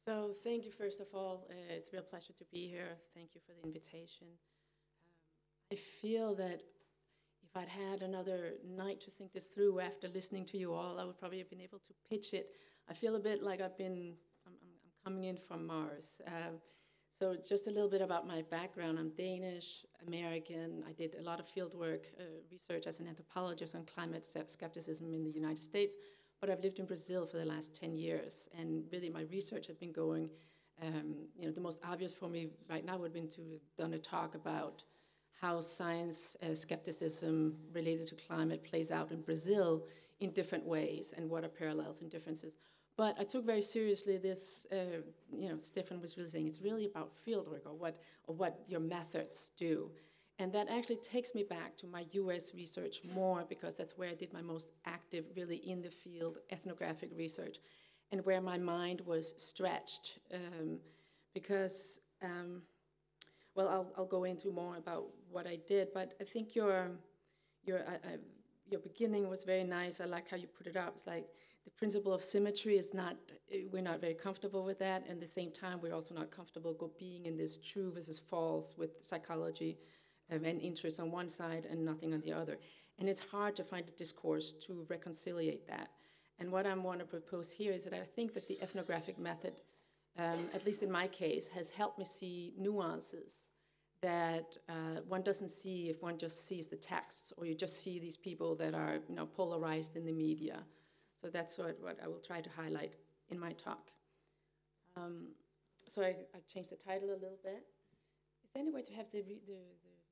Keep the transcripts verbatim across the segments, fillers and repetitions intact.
So thank you, first of all. Uh, it's a real pleasure to be here. Thank you for the invitation. Um, I feel that if I'd had another night to think this through after listening to you all, I would probably have been able to pitch it. I feel a bit like I've been, I'm, I'm, I'm coming in from Mars. Um, so just a little bit about my background. I'm Danish, American. I did a lot of field work, uh, research as an anthropologist on climate skepticism in the United States, but I've lived in Brazil for the last ten years. And really my research has been going, um, you know, the most obvious for me right now would have been to have done a talk about how science uh, skepticism related to climate plays out in Brazil in different ways and what are parallels and differences. But I took very seriously this, uh, you know, Stefan was really saying it's really about fieldwork or what, or what your methods do. And that actually takes me back to my U S research more because that's where I did my most active, really in the field ethnographic research and where my mind was stretched. Um, because um, well, I'll, I'll go into more about what I did, but I think your, your, I, I, your beginning was very nice. I like how you put it up. It's like the principle of symmetry is not, we're not very comfortable with that. And at the same time, we're also not comfortable go being in this true versus false with psychology um, and interest on one side and nothing on the other. And it's hard to find a discourse to reconciliate that. And what I want to propose here is that I think that the ethnographic method, um, at least in my case, has helped me see nuances that uh, one doesn't see if one just sees the texts or you just see these people that are, you know, polarized in the media. So that's what, what I will try to highlight in my talk. Um, so I, I've changed the title a little bit. Is there any way to have the, the, the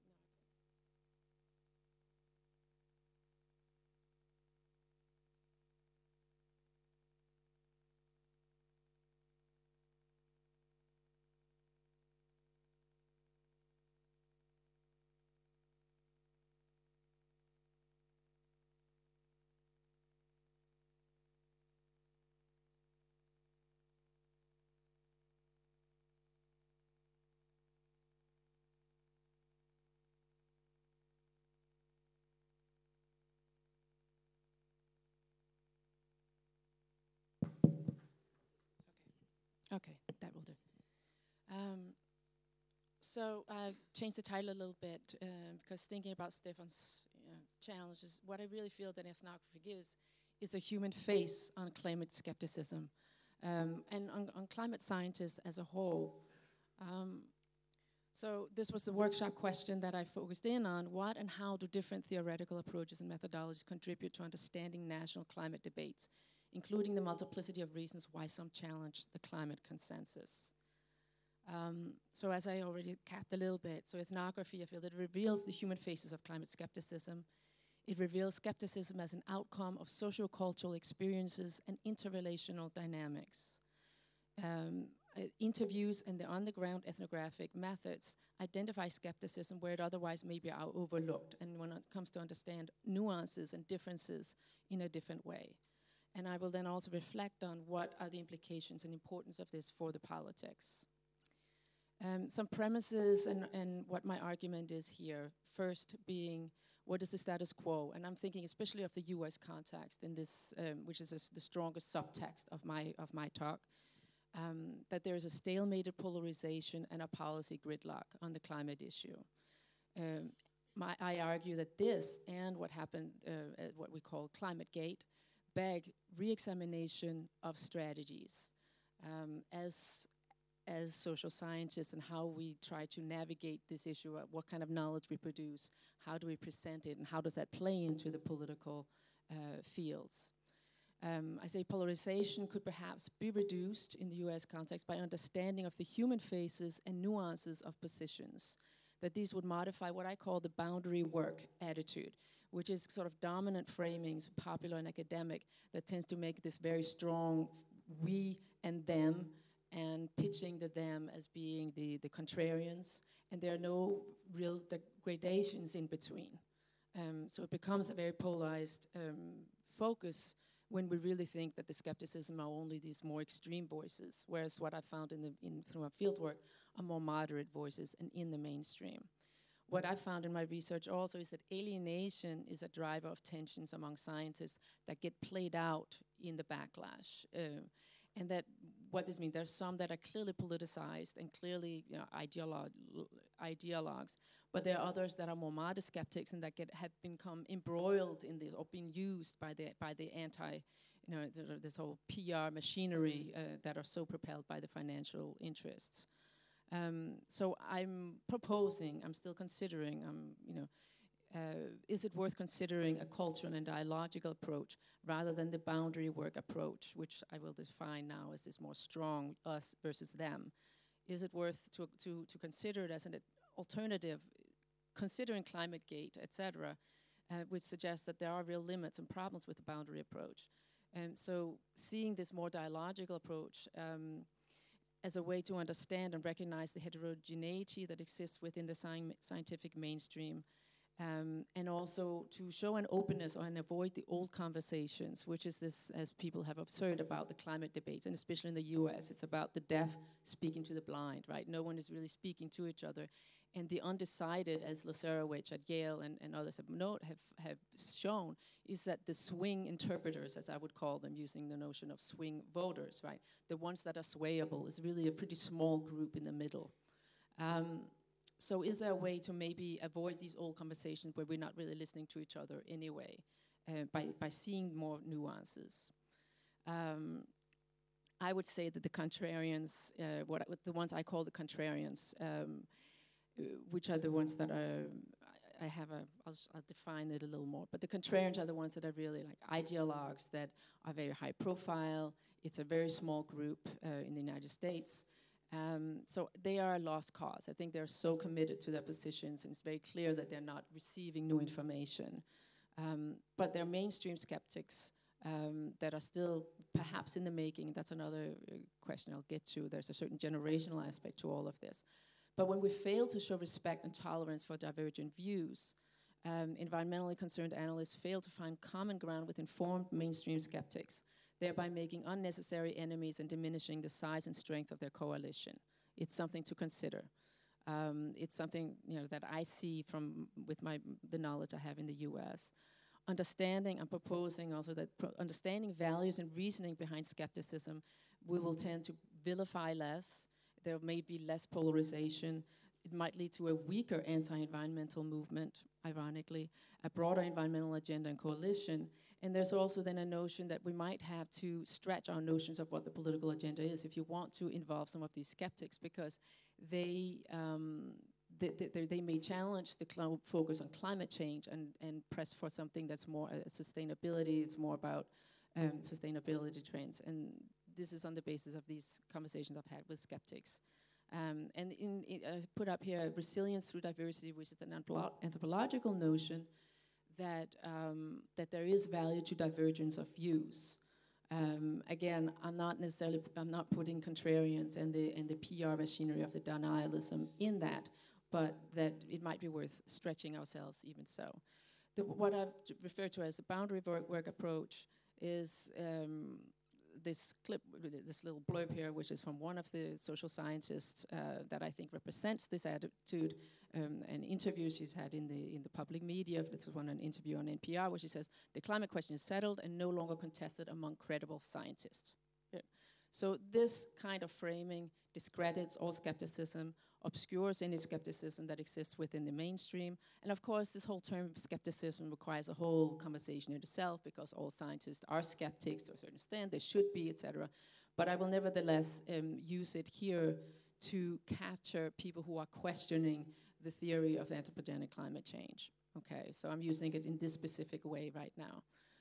Okay, that will do. Um, so I changed the title a little bit uh, because thinking about Stefan's uh, challenges, what I really feel that ethnography gives is a human face on climate skepticism um, and on, on climate scientists as a whole. Um, so this was the workshop question that I focused in on. What and how do different theoretical approaches and methodologies contribute to understanding national climate debates, including the multiplicity of reasons why some challenge the climate consensus? Um, so as I already capped a little bit, so ethnography, I feel that it reveals the human faces of climate skepticism. It reveals skepticism as an outcome of socio-cultural experiences and interrelational dynamics. Um, uh, interviews and the on-the-ground ethnographic methods identify skepticism where it otherwise maybe are overlooked, and when it comes to understand nuances and differences in a different way. And I will then also reflect on what are the implications and importance of this for the politics. Um, some premises and, and what my argument is here. First being, what is the status quo? And I'm thinking especially of the U S context in this, um, which is a, the strongest subtext of my, of my talk, um, that there is a stalemated polarization and a policy gridlock on the climate issue. Um, my, I argue that this and what happened uh, at what we call Climate Gate beg re-examination of strategies. Um, as as social scientists and how we try to navigate this issue, uh, what kind of knowledge we produce, how do we present it, and how does that play into the political uh, fields. Um, I say polarization could perhaps be reduced in the U S context by understanding of the human faces and nuances of positions, that these would modify what I call the boundary work attitude, which is sort of dominant framings, popular and academic, that tends to make this very strong we and them, and pitching the them as being the, the contrarians, and there are no real gradations in between. Um, so it becomes a very polarized um, focus when we really think that the skepticism are only these more extreme voices, whereas what I found in the, in, through my fieldwork are more moderate voices and in the mainstream. What I found in my research also is that alienation is a driver of tensions among scientists that get played out in the backlash. Uh, and that what this means. There's some that are clearly politicized and clearly, you know, ideolo- ideologues, but there are others that are more modest skeptics and that get have become embroiled in this or been used by the by the anti, you know, th- this whole P R machinery uh, that are so propelled by the financial interests. Um, so I'm proposing, I'm still considering, um, you know, uh, is it worth considering a cultural and dialogical approach rather than the boundary work approach, which I will define now as this more strong us versus them? Is it worth to, to, to consider it as an alternative, considering climate gate, et cetera, uh, which suggests that there are real limits and problems with the boundary approach. And so seeing this more dialogical approach um, as a way to understand and recognize the heterogeneity that exists within the sci- scientific mainstream, um, and also to show an openness and avoid the old conversations, which is this, as people have observed about the climate debates, and especially in the U S, it's about the deaf speaking to the blind, right? No one is really speaking to each other. And the undecided, as Lazarovich at Yale and, and others have, note, have, have shown, is that the swing interpreters, as I would call them, using the notion of swing voters, right? The ones that are swayable is really a pretty small group in the middle. Um, so is there a way to maybe avoid these old conversations where we're not really listening to each other anyway, uh, by, by seeing more nuances? Um, I would say that the contrarians, uh, what I, the ones I call the contrarians, um, uh, which are the ones that are, I, I have a, I'll, s- I'll define it a little more, but the contrarians are the ones that are really like ideologues that are very high profile. It's a very small group uh, in the United States. Um, so they are a lost cause. I think they're so committed to their positions, and it's very clear that they're not receiving new information. Um, but they're mainstream skeptics um, that are still perhaps in the making. That's another uh, question I'll get to. There's a certain generational aspect to all of this. But when we fail to show respect and tolerance for divergent views, um, environmentally concerned analysts fail to find common ground with informed mainstream skeptics, thereby making unnecessary enemies and diminishing the size and strength of their coalition. It's something to consider. Um, it's something, you know, that I see from with my the knowledge I have in the U S. Understanding and proposing also that pro understanding values and reasoning behind skepticism, we will tend to vilify less. There may be less polarization. It might lead to a weaker anti-environmental movement, ironically, a broader environmental agenda and coalition. And there's also then a notion that we might have to stretch our notions of what the political agenda is if you want to involve some of these skeptics, because they, um, they, they, they may challenge the cl- focus on climate change and, and press for something that's more uh, sustainability, it's more about um, sustainability trends. And this is on the basis of these conversations I've had with skeptics. Um, and in, in, I put up here resilience through diversity, which is an anthropo anthropological notion that, um, that there is value to divergence of views. Um, again, I'm not necessarily, I'm not putting contrarians and the, and the P R machinery of the denialism in that, but that it might be worth stretching ourselves even so. The, what I've referred to as the boundary work, work approach is um, this clip, this little blurb here, which is from one of the social scientists uh, that I think represents this attitude, um, and interviews she's had in the in the public media. This is one an interview on N P R where she says the climate question is settled and no longer contested among credible scientists. Yeah. So this kind of framing discredits all skepticism, obscures any skepticism that exists within the mainstream. And of course, this whole term of skepticism requires a whole conversation in itself, because all scientists are skeptics to a certain extent, they should be, et cetera. But I will nevertheless um, use it here to capture people who are questioning the theory of anthropogenic climate change. Okay, so I'm using it in this specific way right now,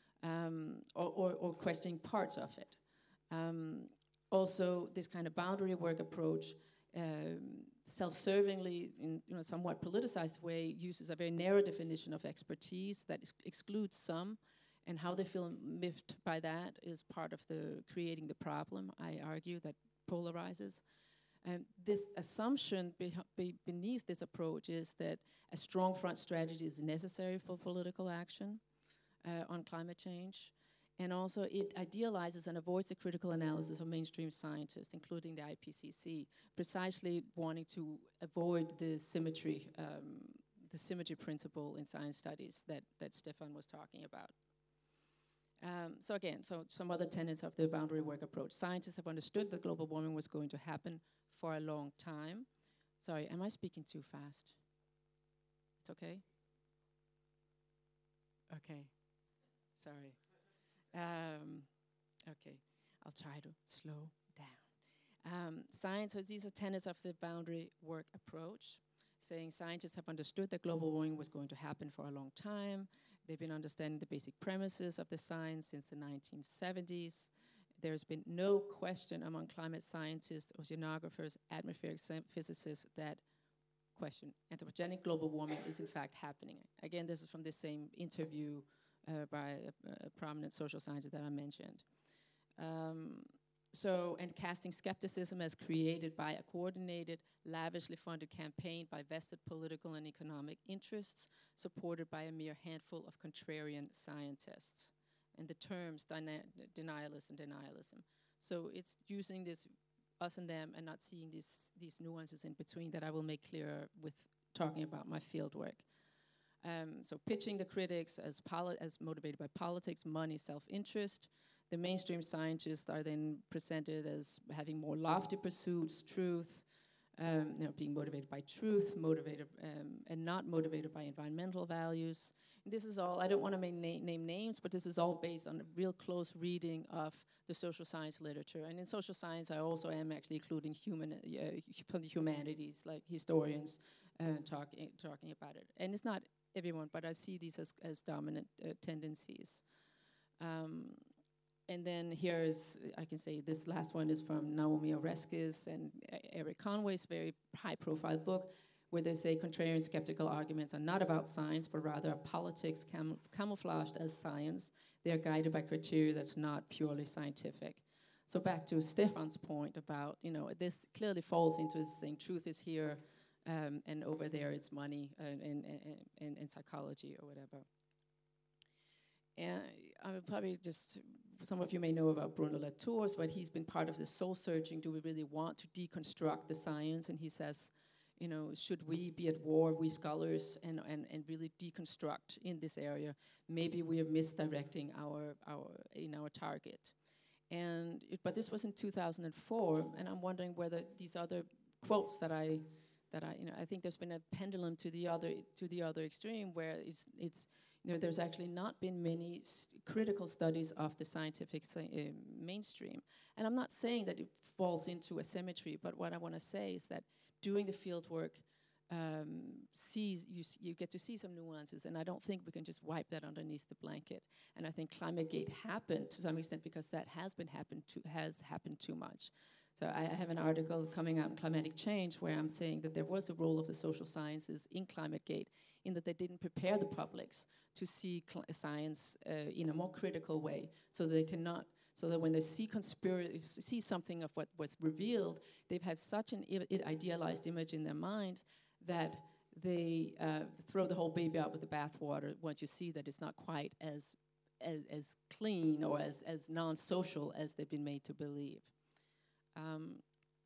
um, or, or, or questioning parts of it. Um, also, this kind of boundary work approach, um, self-servingly, in you know, somewhat politicized way, uses a very narrow definition of expertise that ex excludes some, and how they feel miffed by that is part of the creating the problem, I argue, that polarizes. And this assumption be be beneath this approach is that a strong front strategy is necessary for political action uh, on climate change. And also it idealizes and avoids the critical analysis of mainstream scientists, including the I P C C, precisely wanting to avoid the symmetry, um, the symmetry principle in science studies that, that Stefan was talking about. Um, so again, so some other tenets of the boundary work approach. Scientists have understood that global warming was going to happen for a long time. Sorry, am I speaking too fast? It's okay? Okay, sorry. Um, okay, I'll try to slow down. Um, science, so these are tenets of the boundary work approach, saying scientists have understood that global warming was going to happen for a long time. They've been understanding the basic premises of the science since the nineteen seventies. There's been no question among climate scientists, oceanographers, atmospheric physicists that question anthropogenic global warming is in fact happening. Again, this is from the same interview uh, by a, a prominent social scientist that I mentioned. Um, So, and casting skepticism as created by a coordinated, lavishly funded campaign by vested political and economic interests, supported by a mere handful of contrarian scientists. And the terms denialist and denialism. So it's using this us and them and not seeing these, these nuances in between that I will make clearer with talking about my field work. Um, so pitching the critics as, as motivated by politics, money, self-interest. The mainstream scientists are then presented as having more lofty pursuits, truth, um, you know, being motivated by truth, motivated um, and not motivated by environmental values. And this is all, I don't want to na name names, but this is all based on a real close reading of the social science literature. And in social science, I also am actually including human, uh, from the humanities, like historians uh, talking, talking about it. And it's not everyone, but I see these as, as dominant uh, tendencies. Um, And then here's, I can say this last one is from Naomi Oreskes and Eric Conway's very high-profile book, where they say contrarian skeptical arguments are not about science, but rather politics cam camouflaged as science. They are guided by criteria that's not purely scientific. So back to Stefan's point about, you know, this clearly falls into saying truth is here, um, and over there it's money and, and, and, and psychology or whatever. And I would probably just, some of you may know about Bruno Latour, but he's been part of the soul searching. Do we really want to deconstruct the science? And he says, you know, should we be at war, we scholars, and, and, and really deconstruct in this area? Maybe we are misdirecting our, our, in our target. And, it, but this was in two thousand four, and I'm wondering whether these other quotes that I, that I, you know, I think there's been a pendulum to the other, to the other extreme where it's, it's You know, there's actually not been many critical studies of the scientific uh, mainstream. And I'm not saying that it falls into a symmetry, but what I want to say is that doing the field work, um, sees, you, you get to see some nuances, and I don't think we can just wipe that underneath the blanket. And I think ClimateGate happened to some extent because that has been happened to, has happened too much. So I, I have an article coming out in Climatic Change where I'm saying that there was a role of the social sciences in ClimateGate in that they didn't prepare the publics to see science uh, in a more critical way, so they cannot, so that when they see conspiracy, see something of what was revealed, they've had such an idealized image in their mind that they uh, throw the whole baby out with the bathwater once you see that it's not quite as as, as clean or as, as non-social as they've been made to believe. Um,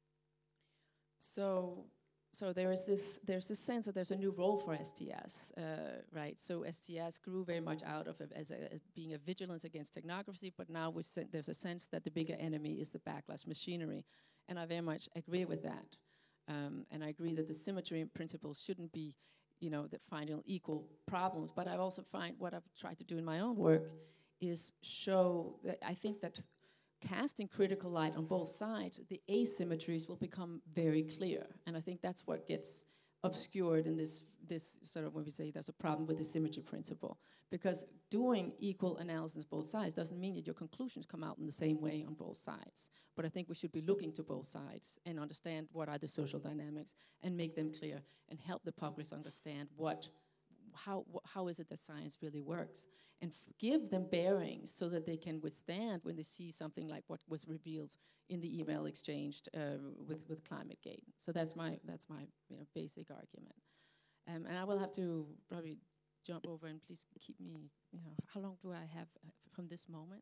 so. So there is this, there's this sense that there's a new role for S T S, uh, right? So S T S grew very much out of it as, a, as being a vigilance against technocracy, but now we there's a sense that the bigger enemy is the backlash machinery, and I very much agree with that. Um, and I agree that the symmetry principles shouldn't be, you know, the finding equal problems, but I also find what I've tried to do in my own work is show that I think that casting critical light on both sides, the asymmetries will become very clear. And I think that's what gets obscured in this, this sort of when we say there's a problem with the symmetry principle. Because doing equal analysis on both sides doesn't mean that your conclusions come out in the same way on both sides. But I think we should be looking to both sides and understand what are the social dynamics and make them clear and help the public understand what How, how is it that science really works, and give them bearings so that they can withstand when they see something like what was revealed in the email exchanged uh, with, with ClimateGate. So that's my, that's my you know, basic argument. Um, and I will have to probably jump over, and please keep me, you know, how long do I have uh, from this moment?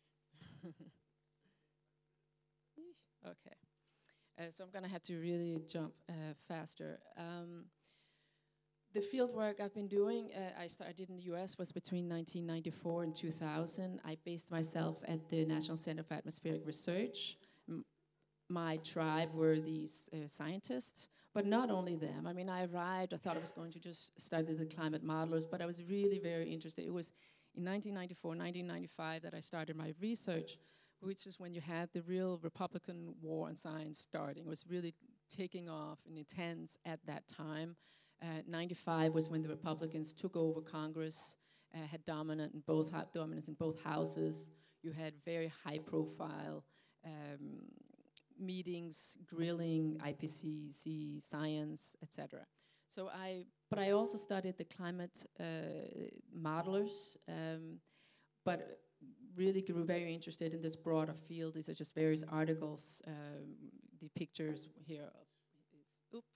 Okay. Uh, so I'm gonna have to really jump uh, faster. Um, the field work I've been doing, uh, I started in the U S was between nineteen ninety-four and two thousand. I based myself at the National Center for Atmospheric Research. M- my tribe were these uh, scientists, but not only them. I mean, I arrived, I thought I was going to just study the climate modelers, but I was really very interested. It was in nineteen ninety-four, nineteen ninety-five that I started my research, which is when you had the real Republican war on science starting. It was really taking off and intense at that time. Uh, ninety-five was when the Republicans took over Congress, uh, had dominant in both ha- dominance in both houses. You had very high-profile um, meetings, grilling I P C C, science, et cetera. So I, but I also studied the climate uh, modelers, um, but really grew very interested in this broader field. These are just various articles, um, the pictures here of, is, oops,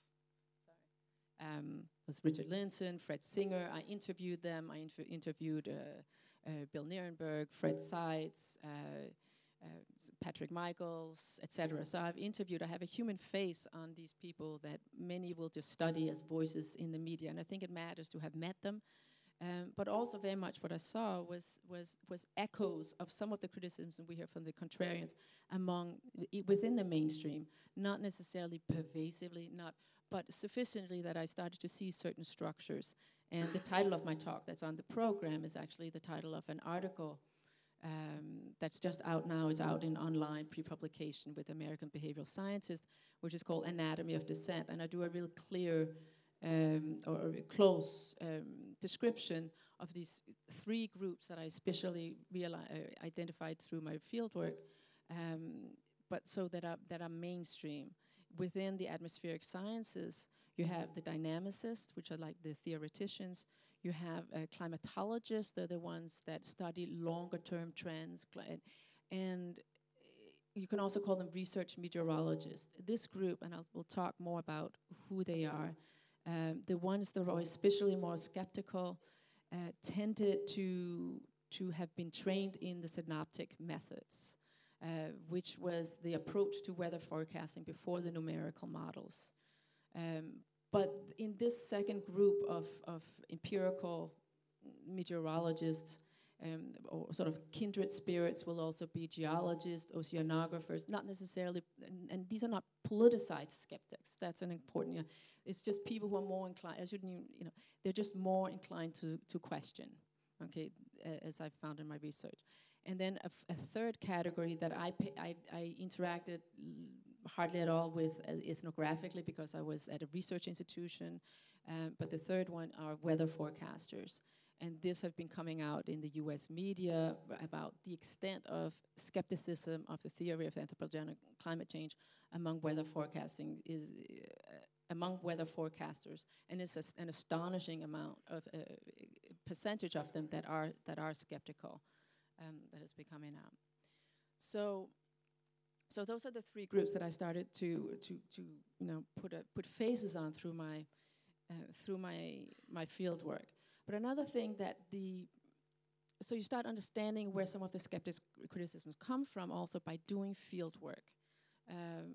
sorry, um, was Richard Linson, Fred Singer. I interviewed them. I inf- interviewed uh, uh, Bill Nierenberg, Fred Seitz, uh, uh, Patrick Michaels, et cetera. So I've interviewed, I have a human face on these people that many will just study as voices in the media. And I think it matters to have met them. Um, but also very much what I saw was, was, was echoes of some of the criticisms we hear from the contrarians among, i- within the mainstream, not necessarily pervasively, not, but sufficiently that I started to see certain structures. And the title of my talk that's on the program is actually the title of an article um, that's just out now. It's out in online pre-publication with American behavioral scientists, which is called Anatomy of Dissent. And I do a real clear um, or a close um, description of these three groups that I especially reali- uh, identified through my fieldwork, um, but so that are, that are mainstream. Within the atmospheric sciences, you have the dynamicists, which are like the theoreticians. You have uh, climatologists, they're the ones that study longer term trends. Cli- and you can also call them research meteorologists. This group, and I'll, we'll talk more about who they are, um, the ones that are especially more skeptical uh, tended to, to have been trained in the synoptic methods, uh, which was the approach to weather forecasting before the numerical models. Um, but in this second group of, of empirical meteorologists, um, or sort of kindred spirits will also be geologists, oceanographers, not necessarily, and, and these are not politicized skeptics. That's an important, you know, it's just people who are more inclined, as you, you know, they're just more inclined to, to question, okay, uh, as I've found in my research. And then a, f- a third category that I, pa- I, I interacted l- hardly at all with uh, ethnographically because I was at a research institution, um, but the third one are weather forecasters. And this have been coming out in the U S media about the extent of skepticism of the theory of anthropogenic climate change among weather forecasting is uh, among weather forecasters, and it's a, an astonishing amount of uh, percentage of them that are that are skeptical, um, that is becoming out. So, so those are the three groups that I started to to to you know put a, put faces on through my uh, through my my field work. But another thing that the, so you start understanding where some of the skeptics' criticisms come from also by doing field work. Um,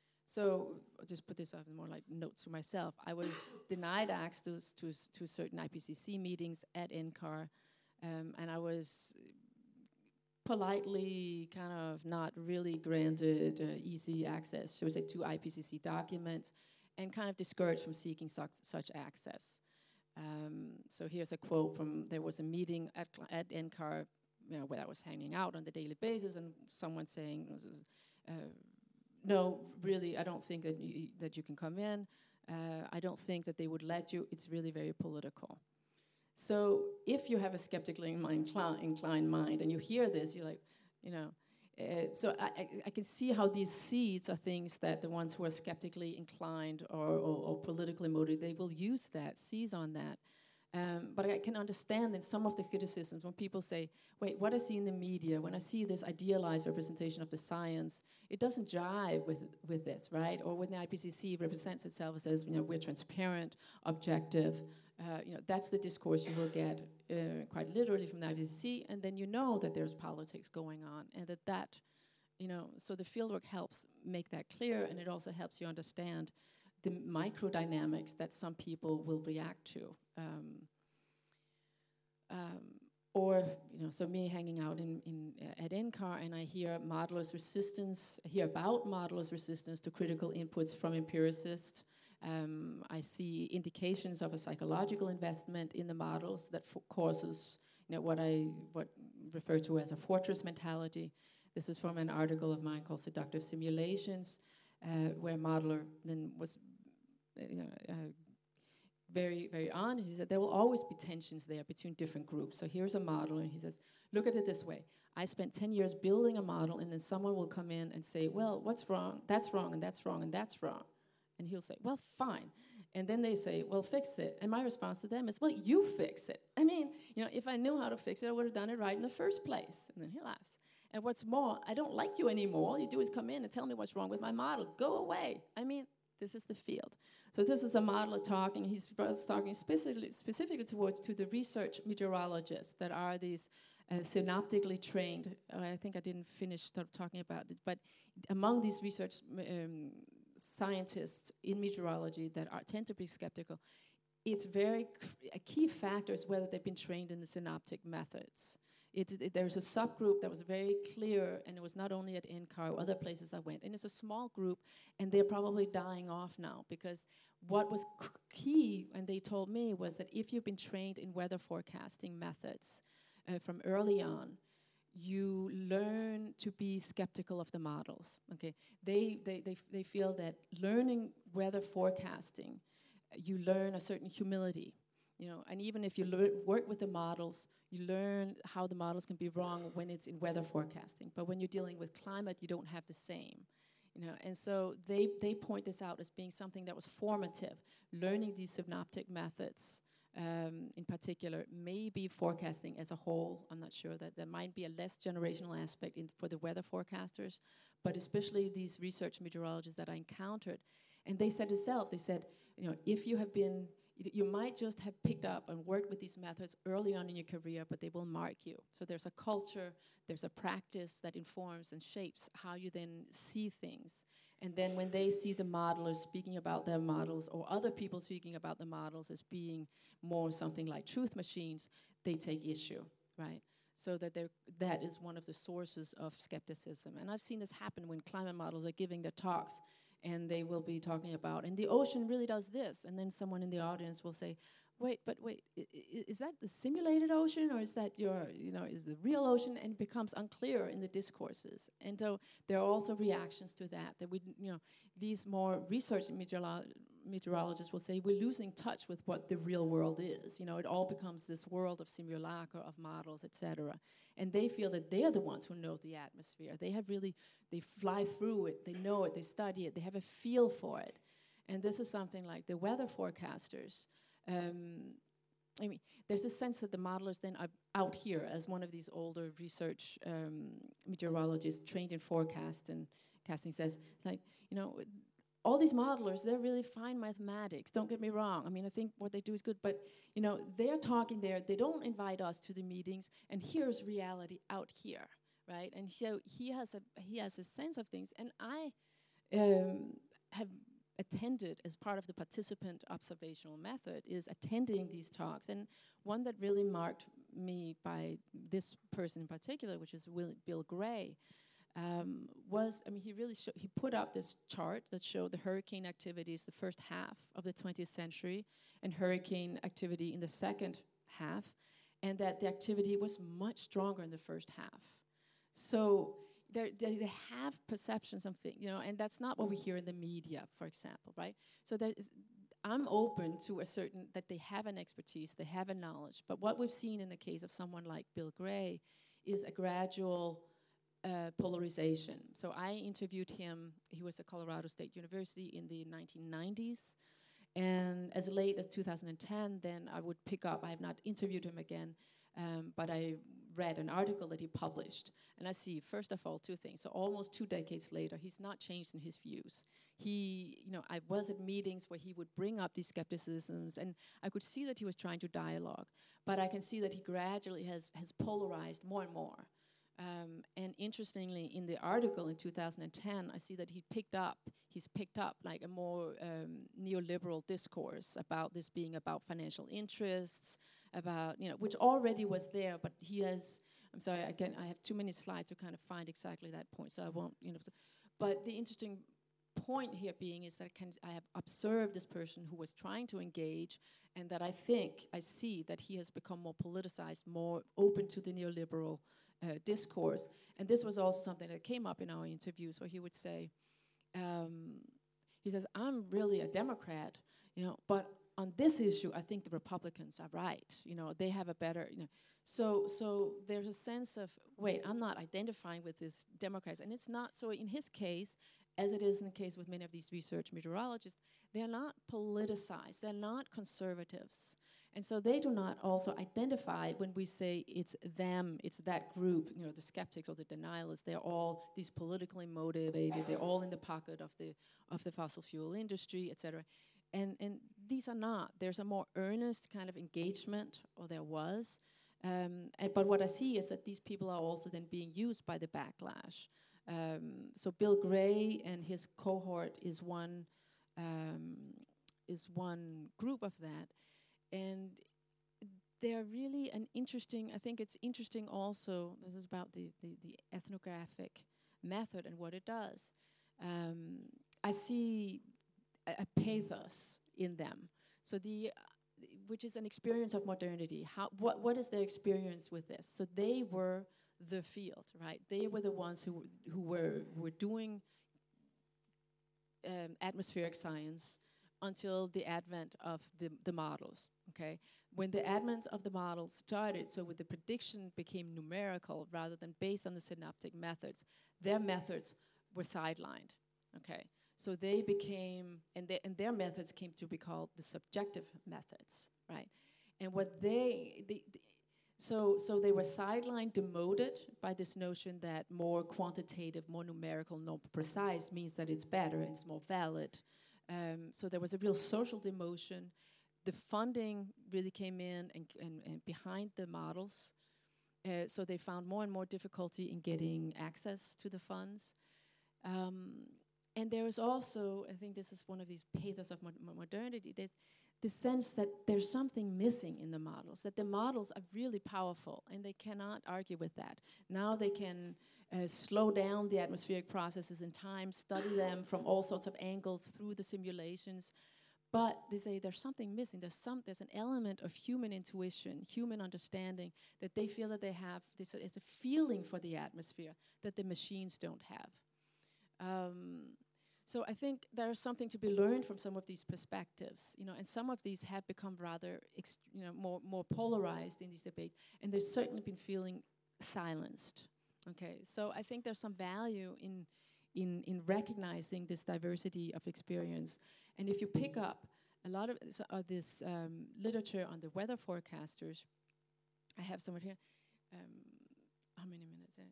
so I'll just put this up in more like notes to myself. I was denied access to, to certain I P C C meetings at N C A R, um, and I was politely kind of not really granted uh, easy access, so say, to I P C C documents, and kind of discouraged from seeking such, such access. Um, so here's a quote from, there was a meeting at, at N C A R, you know, where I was hanging out on a daily basis, and someone saying, uh, no, really, I don't think that you, that you can come in. Uh, I don't think that they would let you. It's really very political. So if you have a skeptically inclined, inclined mind and you hear this, you're like, you know, uh, so I, I, I can see how these seeds are things that the ones who are skeptically inclined or, or, or politically motivated, they will use that, seize on that. Um, but I can understand that some of the criticisms when people say, wait, what I see in the media, when I see this idealized representation of the science, it doesn't jive with, with this, right? Or when the I P C C represents itself as, says, you know, we're transparent, objective, uh, you know, that's the discourse you will get uh, quite literally from the I P C C, and then you know that there's politics going on, and that that, you know, so the fieldwork helps make that clear, and it also helps you understand the microdynamics that some people will react to. Um, um, or, you know, so me hanging out in, in uh, at N C A R, and I hear modelers' resistance, I hear about modelers' resistance to critical inputs from empiricists. Um, I see indications of a psychological investment in the models that f- causes, you know, what I what refer to as a fortress mentality. This is from an article of mine called Seductive Simulations, uh, where a modeler then was, you know, uh, very, very honest. He said there will always be tensions there between different groups. So here's a model, and he says, look at it this way. I spent ten years building a model, and then someone will come in and say, well, what's wrong? That's wrong, and that's wrong, and that's wrong. And he'll say, well, fine. And then they say, well, fix it. And my response to them is, well, you fix it. I mean, you know, if I knew how to fix it, I would have done it right in the first place. And then he laughs. And what's more, I don't like you anymore. All you do is come in and tell me what's wrong with my model. Go away. I mean, this is the field. So this is a modeler talking. He's talking specifically, specifically towards to the research meteorologists that are these uh, synoptically trained. Uh, I think I didn't finish start talking about it, but among these research um, scientists in meteorology that are tend to be skeptical, it's very a key factor is whether they've been trained in the synoptic methods. It, it, there's a subgroup that was very clear, and it was not only at N C A R, other places I went. And it's a small group, and they're probably dying off now, because what was c- key, and they told me, was that if you've been trained in weather forecasting methods uh, from early on, you learn to be skeptical of the models. Okay, they they they, f- they feel that learning weather forecasting, uh, you learn a certain humility. You know, and even if you lear- work with the models, you learn how the models can be wrong when it's in weather forecasting. But when you're dealing with climate, you don't have the same. You know, and so they, they point this out as being something that was formative. Learning these synoptic methods, um, in particular, maybe forecasting as a whole. I'm not sure that there might be a less generational aspect in, for the weather forecasters, but especially these research meteorologists that I encountered. And they said itself, they said, you know, if you have been you might just have picked up and worked with these methods early on in your career, but they will mark you. So there's a culture, there's a practice that informs and shapes how you then see things. And then when they see the modelers speaking about their models, or other people speaking about the models as being more something like truth machines, they take issue, right? So that that is one of the sources of skepticism. And I've seen this happen when climate models are giving their talks, and they will be talking about, and the ocean really does this, and then someone in the audience will say, wait, but wait, I- I- is that the simulated ocean, or is that your, you know, is the real ocean? And it becomes unclear in the discourses. And so there are also reactions to that, that we, you know, these more research meteorolo- meteorologists will say, we're losing touch with what the real world is. You know, it all becomes this world of simulacra, of models, et cetera. And they feel that they're the ones who know the atmosphere. They have really, they fly through it, they know it, they study it, they have a feel for it. And this is something like the weather forecasters. Um, I mean, there's a sense that the modelers then are out here as one of these older research um, meteorologists trained in forecast and casting says, like, you know, all these modelers, they're really fine mathematics, don't get me wrong. I mean, I think what they do is good, but, you know, they're talking there, they don't invite us to the meetings, and here's reality out here, right? And so he has a he has a sense of things, and I um, have attended as part of the participant observational method is attending these talks, and one that really marked me by this person in particular, which is Will, Bill Gray, um, was, I mean, he really sho- he put up this chart that showed the hurricane activities the first half of the twentieth century and hurricane activity in the second half, and that the activity was much stronger in the first half. So they they have perceptions of things, you know, and that's not what we hear in the media, for example, right? So there is, I'm open to a certain, that they have an expertise, they have a knowledge, but what we've seen in the case of someone like Bill Gray is a gradual uh, polarization. So I interviewed him, he was at Colorado State University in the nineteen nineties, and as late as two thousand ten, then I would pick up, I have not interviewed him again, um, but I read an article that he published, and I see, first of all, two things. So almost two decades later, he's not changed in his views. He, you know, I was at meetings where he would bring up these skepticisms, and I could see that he was trying to dialogue, but I can see that he gradually has, has polarized more and more. Um, and interestingly, in the article in two thousand ten, I see that he picked up, he's picked up like a more um, neoliberal discourse about this being about financial interests, about, you know, which already was there, but he has, I'm sorry, I, can, I have too many slides to kind of find exactly that point, so I won't, you know. But the interesting point here being is that I, can, I have observed this person who was trying to engage, and that I think, I see that he has become more politicized, more open to the neoliberal uh, discourse. And this was also something that came up in our interviews, where he would say, um, he says, I'm really a Democrat, you know, but on this issue, I think the Republicans are right. You know, they have a better, you know. So, so there's a sense of, wait, I'm not identifying with these Democrats. And it's not, so in his case, as it is in the case with many of these research meteorologists, they're not politicized, they're not conservatives. And so they do not also identify when we say it's them, it's that group, you know, the skeptics or the denialists, they're all these politically motivated, they're all in the pocket of the, of the fossil fuel industry, et cetera. And, and these are not. There's a more earnest kind of engagement, or there was. Um, and, but what I see is that these people are also then being used by the backlash. Um, so Bill Gray and his cohort is one, um, is one group of that. And they're really an interesting, I think it's interesting also, this is about the, the, the ethnographic method and what it does. Um, I see a, a pathos in them. So the, uh, which is an experience of modernity. How, what, what is their experience with this? So they were the field, right? They were the ones who, who were, were doing um, atmospheric science until the advent of the, the models, okay? When the advent of the models started, so when the prediction became numerical rather than based on the synoptic methods, their methods were sidelined, okay? So they became, and, they, and their methods came to be called the subjective methods, right? And what they, they, they so, so they were sidelined, demoted by this notion that more quantitative, more numerical, more precise means that it's better, it's more valid. Um, so there was a real social demotion. The funding really came in and, and, and behind the models. Uh, so they found more and more difficulty in getting access to the funds. Um, and there is also, I think this is one of these pathos of mo modernity, there's the sense that there's something missing in the models, that the models are really powerful, and they cannot argue with that. Now they can uh, slow down the atmospheric processes in time, study them from all sorts of angles through the simulations, but they say there's something missing. There's some, there's an element of human intuition, human understanding, that they feel that they have. This is a feeling for the atmosphere that the machines don't have. Um, So I think there's something to be learned from some of these perspectives, you know, and some of these have become rather, you know, more, more polarized in these debates, and they've certainly been feeling silenced, okay? So I think there's some value in, in, in recognizing this diversity of experience. And if you pick up a lot of, so, uh, this um, literature on the weather forecasters, I have some here, um, how many minutes? Eh?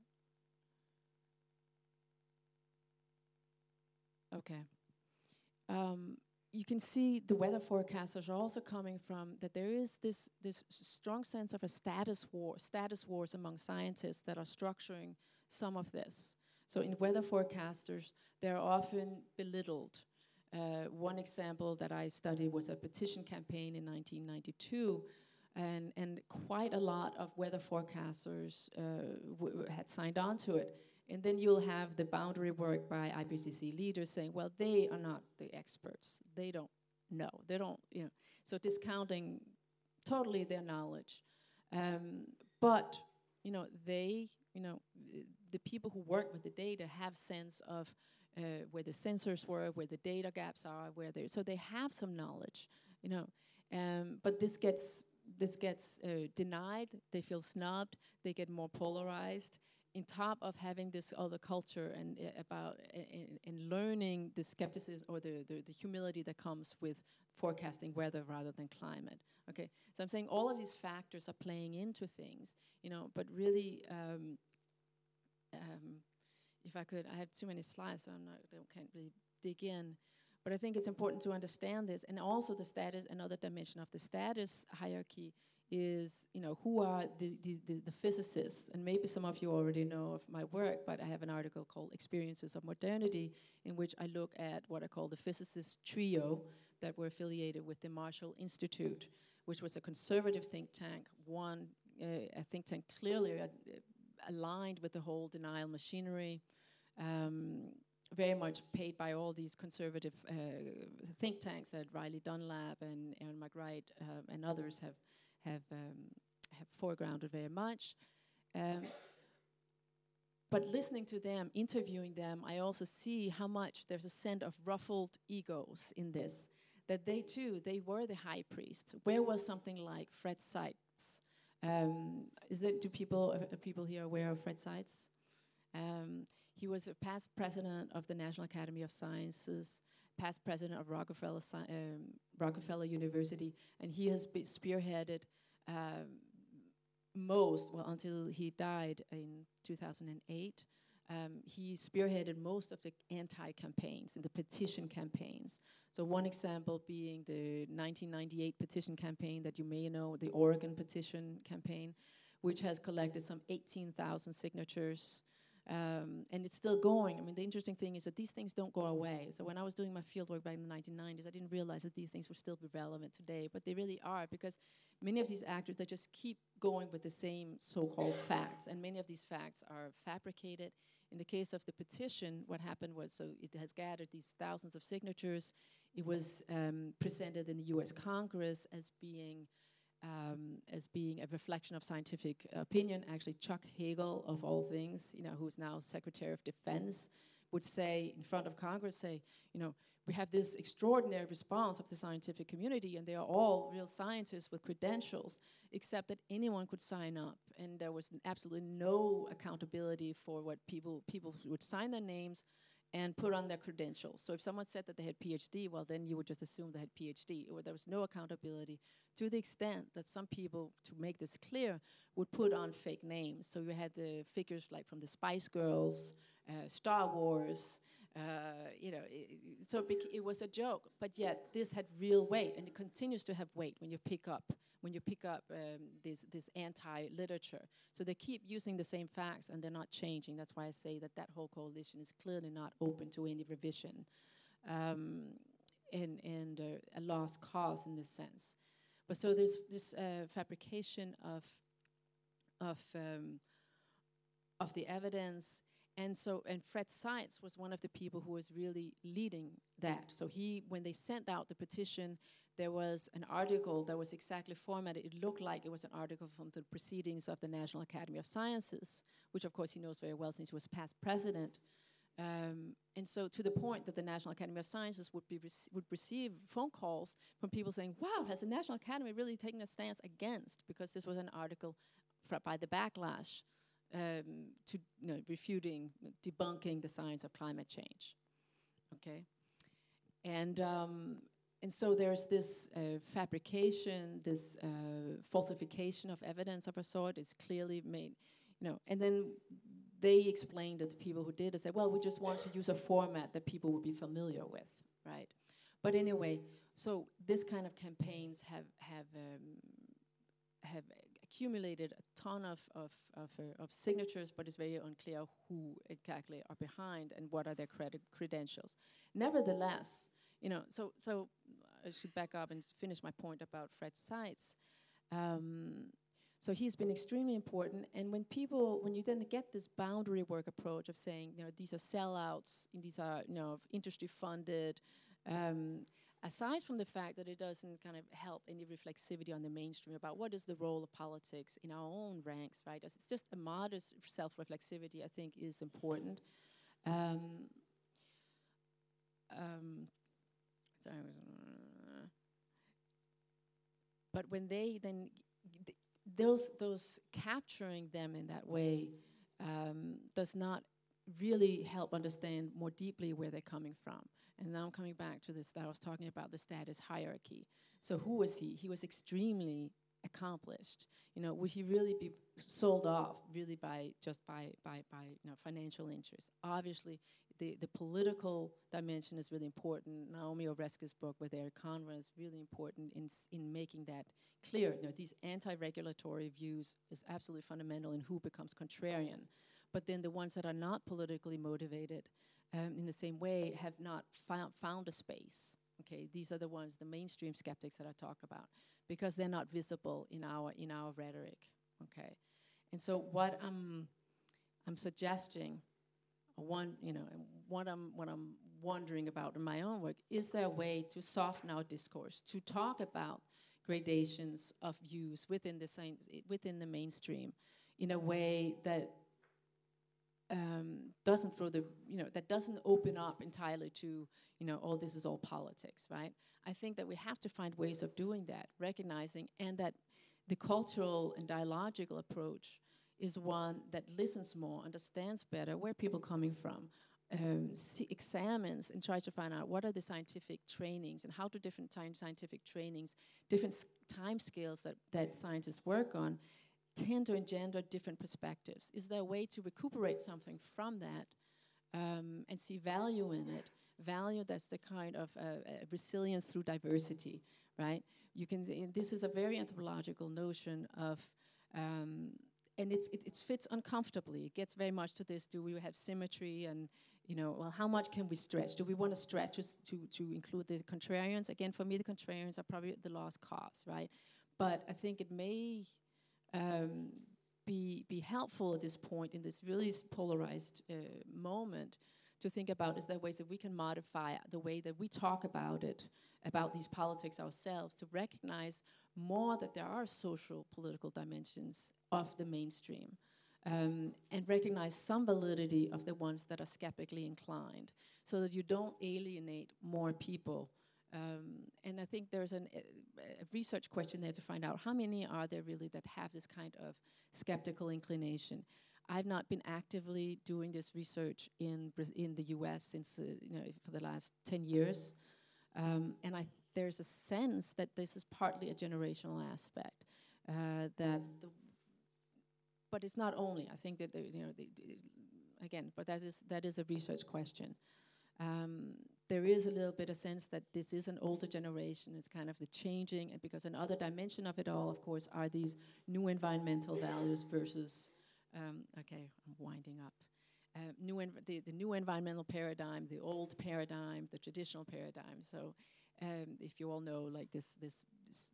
Okay. Um, you can see the weather forecasters are also coming from that there is this, this strong sense of a status war, status wars among scientists that are structuring some of this. So in weather forecasters, they're often belittled. Uh, one example that I studied was a petition campaign in nineteen ninety-two, and, and quite a lot of weather forecasters uh, w had signed on to it. And then you'll have the boundary work by I P C C leaders saying, well, they are not the experts. They don't know. They don't, you know. So discounting totally their knowledge. Um, but, you know, they, you know, the people who work with the data have sense of uh, where the sensors were, where the data gaps are, where they, so they have some knowledge, you know. Um, but this gets, this gets uh, denied. They feel snubbed. They get more polarized. In top of having this other culture and uh, about and, and learning the skepticism or the, the, the humility that comes with forecasting weather rather than climate. Okay, so I'm saying all of these factors are playing into things, you know. But really, um, um, if I could, I have too many slides, so I'm not, I can't really dig in. But I think it's important to understand this, and also the status. Another dimension of the status hierarchy is, you know, who are the, the, the, the physicists? And maybe some of you already know of my work, but I have an article called Experiences of Modernity, in which I look at what I call the physicist trio that were affiliated with the Marshall Institute, which was a conservative think tank, one uh, a think tank clearly uh, aligned with the whole denial machinery, um, very much paid by all these conservative uh, think tanks that Riley Dunlap and Aaron McWright um, and others have have um, have foregrounded very much. Um, but listening to them, interviewing them, I also see how much there's a scent of ruffled egos in this. That they too, they were the high priest. Where was something like Fred Seitz? Um, is it, do people, uh, people here aware of Fred Seitz? Um, he was a past president of the National Academy of Sciences, past president of Rockefeller, um, Rockefeller University, and he has been spearheaded um, most, well, until he died in two thousand eight, um, he spearheaded most of the anti-campaigns and the petition campaigns. So one example being the nineteen ninety-eight petition campaign that you may know, the Oregon petition campaign, which has collected some eighteen thousand signatures. Um, and it's still going. I mean, the interesting thing is that these things don't go away. So when I was doing my fieldwork back in the nineteen nineties, I didn't realize that these things would still be relevant today, but they really are, because many of these actors, they just keep going with the same so-called facts, and many of these facts are fabricated. In the case of the petition, what happened was, so it has gathered these thousands of signatures. It was um, presented in the U S Congress as being Um, as being a reflection of scientific opinion. Actually, Chuck Hagel, of all things, you know, who's now Secretary of Defense, would say in front of Congress, say, you know, we have this extraordinary response of the scientific community, and they are all real scientists with credentials, except that anyone could sign up, and there was absolutely no accountability for what people people would sign their names and put on their credentials. So if someone said that they had PhD, well, then you would just assume they had PhD, or there was no accountability, to the extent that some people, to make this clear, would put on fake names. So you had the figures like from the Spice Girls, uh, Star Wars, uh, you know, it, so it, bec- it was a joke, but yet this had real weight, and it continues to have weight when you pick up when you pick up um, this, this anti-literature. So they keep using the same facts, and they're not changing. That's why I say that that whole coalition is clearly not open to any revision, um, and, and uh, a lost cause in this sense. But so there's this uh, fabrication of, of, um, of the evidence. And so, and Fred Seitz was one of the people who was really leading that. So he, when they sent out the petition, there was an article that was exactly formatted. It looked like it was an article from the Proceedings of the National Academy of Sciences, which of course he knows very well since he was past president. Um, and so to the point that the National Academy of Sciences would, be rec- would receive phone calls from people saying, wow, has the National Academy really taken a stance against? Because this was an article fr- by the Backlash um, to, you know, refuting, debunking the science of climate change, okay? And, um, and so there's this uh, fabrication, this uh, falsification of evidence of a sort. It's clearly made, you know, and then they explained that the people who did it said, well, we just want to use a format that people would be familiar with, right? But anyway, so this kind of campaigns have have um, have accumulated a ton of of of, uh, of signatures, but it's very unclear who exactly are behind and what are their credit credentials. Nevertheless, you know, so so I should back up and finish my point about Fred Seitz. Um, So he's been extremely important, and when people, when you then get this boundary work approach of saying, you know, these are sellouts, and these are, you know, industry funded, um, aside from the fact that it doesn't kind of help any reflexivity on the mainstream about what is the role of politics in our own ranks, right? It's just a modest self-reflexivity, I think, is important. Um, um, sorry, but when they then those those capturing them in that way um, does not really help understand more deeply where they're coming from. And now I'm coming back to this that I was talking about, the status hierarchy. So who was he? He was extremely accomplished. You know, would he really be sold off really by just by by by you know financial interests? Obviously, the, the political dimension is really important. Naomi Oreskes' book with Eric Conrad is really important in, s- in making that clear. You know, these anti-regulatory views is absolutely fundamental in who becomes contrarian. But then the ones that are not politically motivated um, in the same way have not found, found a space. Okay, these are the ones, the mainstream skeptics that I talk about, because they're not visible in our in our rhetoric. Okay, and so what I'm I'm suggesting, one you know, and what I'm what I'm wondering about in my own work, is there a way to soften our discourse, to talk about gradations of views within the science, within the mainstream, in a way that um, doesn't throw the, you know, that doesn't open up entirely to, you know, oh, this is all politics, right? I think that we have to find ways of doing that, recognizing, and that the cultural and dialogical approach is one that listens more, understands better where people are coming from, um, see, examines and tries to find out what are the scientific trainings and how do different time scientific trainings, different s- time scales that, that scientists work on, tend to engender different perspectives. Is there a way to recuperate something from that um, and see value in it? Value that's the kind of uh, uh, resilience through diversity, right? You can, and this is a very anthropological notion of, um, and it's, it, it fits uncomfortably. It gets very much to this: do we have symmetry, and you know, well, how much can we stretch? Do we want to stretch us to to include the contrarians? Again, for me, the contrarians are probably the lost cause, right? But I think it may um, be, be helpful at this point in this really polarized uh, moment to think about, is there ways that we can modify the way that we talk about it, about these politics ourselves, to recognize more that there are social political dimensions of the mainstream, um, and recognize some validity of the ones that are skeptically inclined, so that you don't alienate more people. Um, and I think there's an, a, a research question there to find out how many are there really that have this kind of skeptical inclination. I've not been actively doing this research in Braz- in the U S since uh, you know, for the last ten years, um, and I there's a sense that this is partly a generational aspect. Uh, that, the, but it's not only. I think that there, you know, the, the, again, but that is that is a research question. Um, there is a little bit of sense that this is an older generation. It's kind of the changing, and because another dimension of it all, of course, are these new environmental values versus, um, okay, I'm winding up. Uh, new env- the, the new environmental paradigm, the old paradigm, the traditional paradigm. So um, if you all know, like this, this, this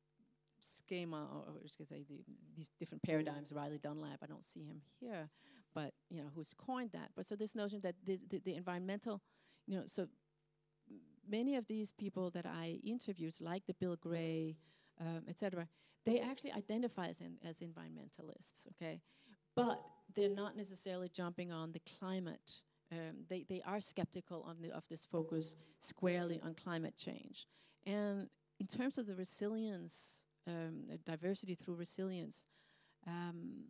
schema, or, or I was gonna say the, these different paradigms, Riley Dunlap, I don't see him here, but you know, who's coined that. But so this notion that this, the, the environmental, you know, so many of these people that I interviewed, like the Bill Gray, um, et cetera, they actually identify as, in, as environmentalists, okay? But they're not necessarily jumping on the climate. Um, they, they are skeptical of, the, of this focus squarely on climate change. And in terms of the resilience, um, uh, diversity through resilience, um,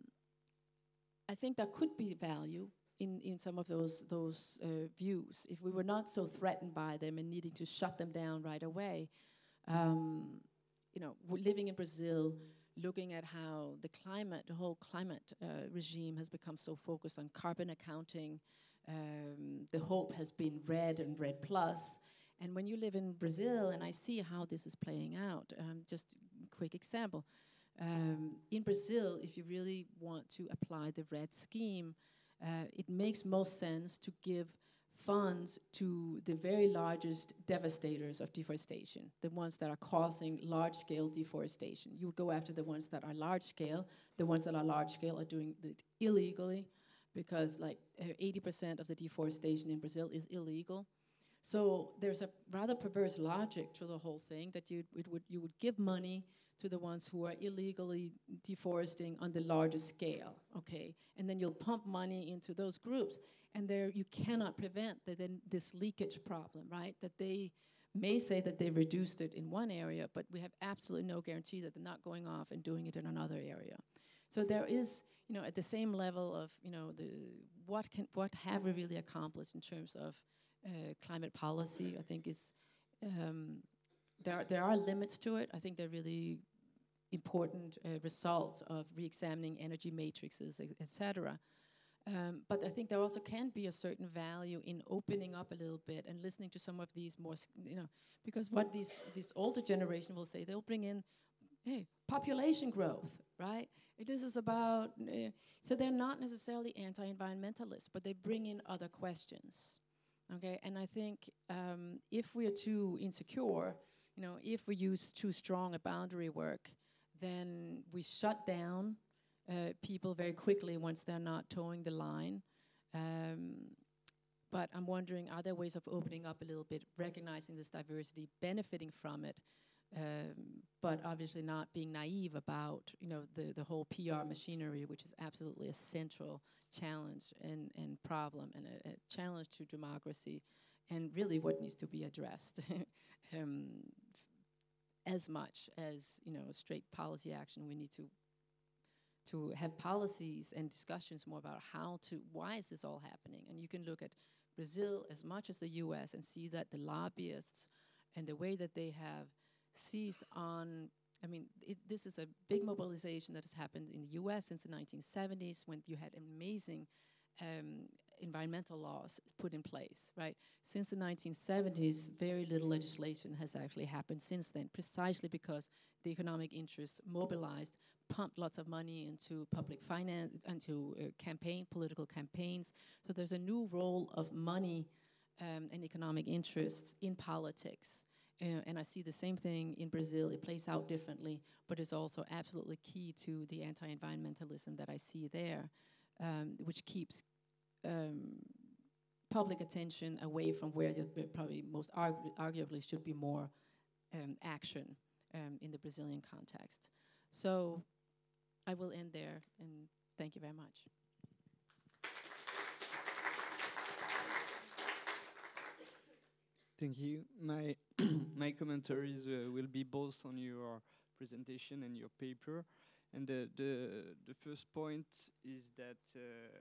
I think there could be value in, in some of those, those uh, views if we were not so threatened by them and needing to shut them down right away. Um, you know, we're living in Brazil, looking at how the climate, the whole climate uh, regime has become so focused on carbon accounting. Um, the hope has been red and red plus. And when you live in Brazil, and I see how this is playing out, um, just a quick example. Um, in Brazil, if you really want to apply the red scheme, uh, it makes most sense to give funds to the very largest devastators of deforestation, the ones that are causing large-scale deforestation. You would go after the ones that are large-scale. The ones that are large-scale are doing it illegally, because like uh, eighty percent of the deforestation in Brazil is illegal. So there's a rather perverse logic to the whole thing, that you would you would give money to the ones who are illegally deforesting on the largest scale, okay? And then you'll pump money into those groups, and there you cannot prevent the, then this leakage problem, right? That they may say that they reduced it in one area, but we have absolutely no guarantee that they're not going off and doing it in another area. So there is, you know, at the same level of, you know, the what can what have we really accomplished in terms of uh, climate policy, I think is, um, there, there are limits to it. I think they're really important uh, results of re-examining energy matrices, et cetera. Um, but I think there also can be a certain value in opening up a little bit and listening to some of these more, s- you know, because what these this older generation will say, they'll bring in, hey, population growth, right? It is is about, uh, so they're not necessarily anti-environmentalists, but they bring in other questions, okay? And I think um, if we're too insecure, you know, if we use too strong a boundary work, then we shut down uh, people very quickly once they're not towing the line. Um, but I'm wondering, are there ways of opening up a little bit, recognizing this diversity, benefiting from it, um, but obviously not being naive about, you know, the, the whole P R machinery, which is absolutely a central challenge and, and problem and a, a challenge to democracy, and really what needs to be addressed um, as much as, you know, straight policy action. We need to to have policies and discussions more about how to, why is this all happening? And you can look at Brazil as much as the U S and see that the lobbyists and the way that they have seized on, I mean, it, this is a big mobilization that has happened in the U S since the nineteen seventies, when you had amazing um, environmental laws put in place, right? Since the nineteen seventies, very little legislation has actually happened since then, precisely because the economic interests mobilized, pumped lots of money into public finance, into uh, campaign, political campaigns. So there's a new role of money um, and economic interests in politics. Uh, and I see the same thing in Brazil. It plays out differently, but it's also absolutely key to the anti-environmentalism that I see there, um, which keeps um, public attention away from where there probably most argu arguably should be more um, action um, in the Brazilian context. So I will end there, and thank you very much. Thank you. My my commentaries uh, will be both on your presentation and your paper. And the the, the first point is that. Uh,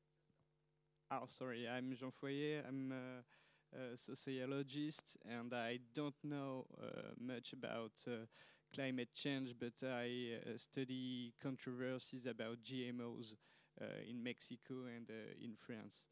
oh, sorry. I'm Jean Foyer. I'm a, a sociologist, and I don't know uh, much about uh, climate change, but I uh, study controversies about G M Os uh, in Mexico and uh, in France.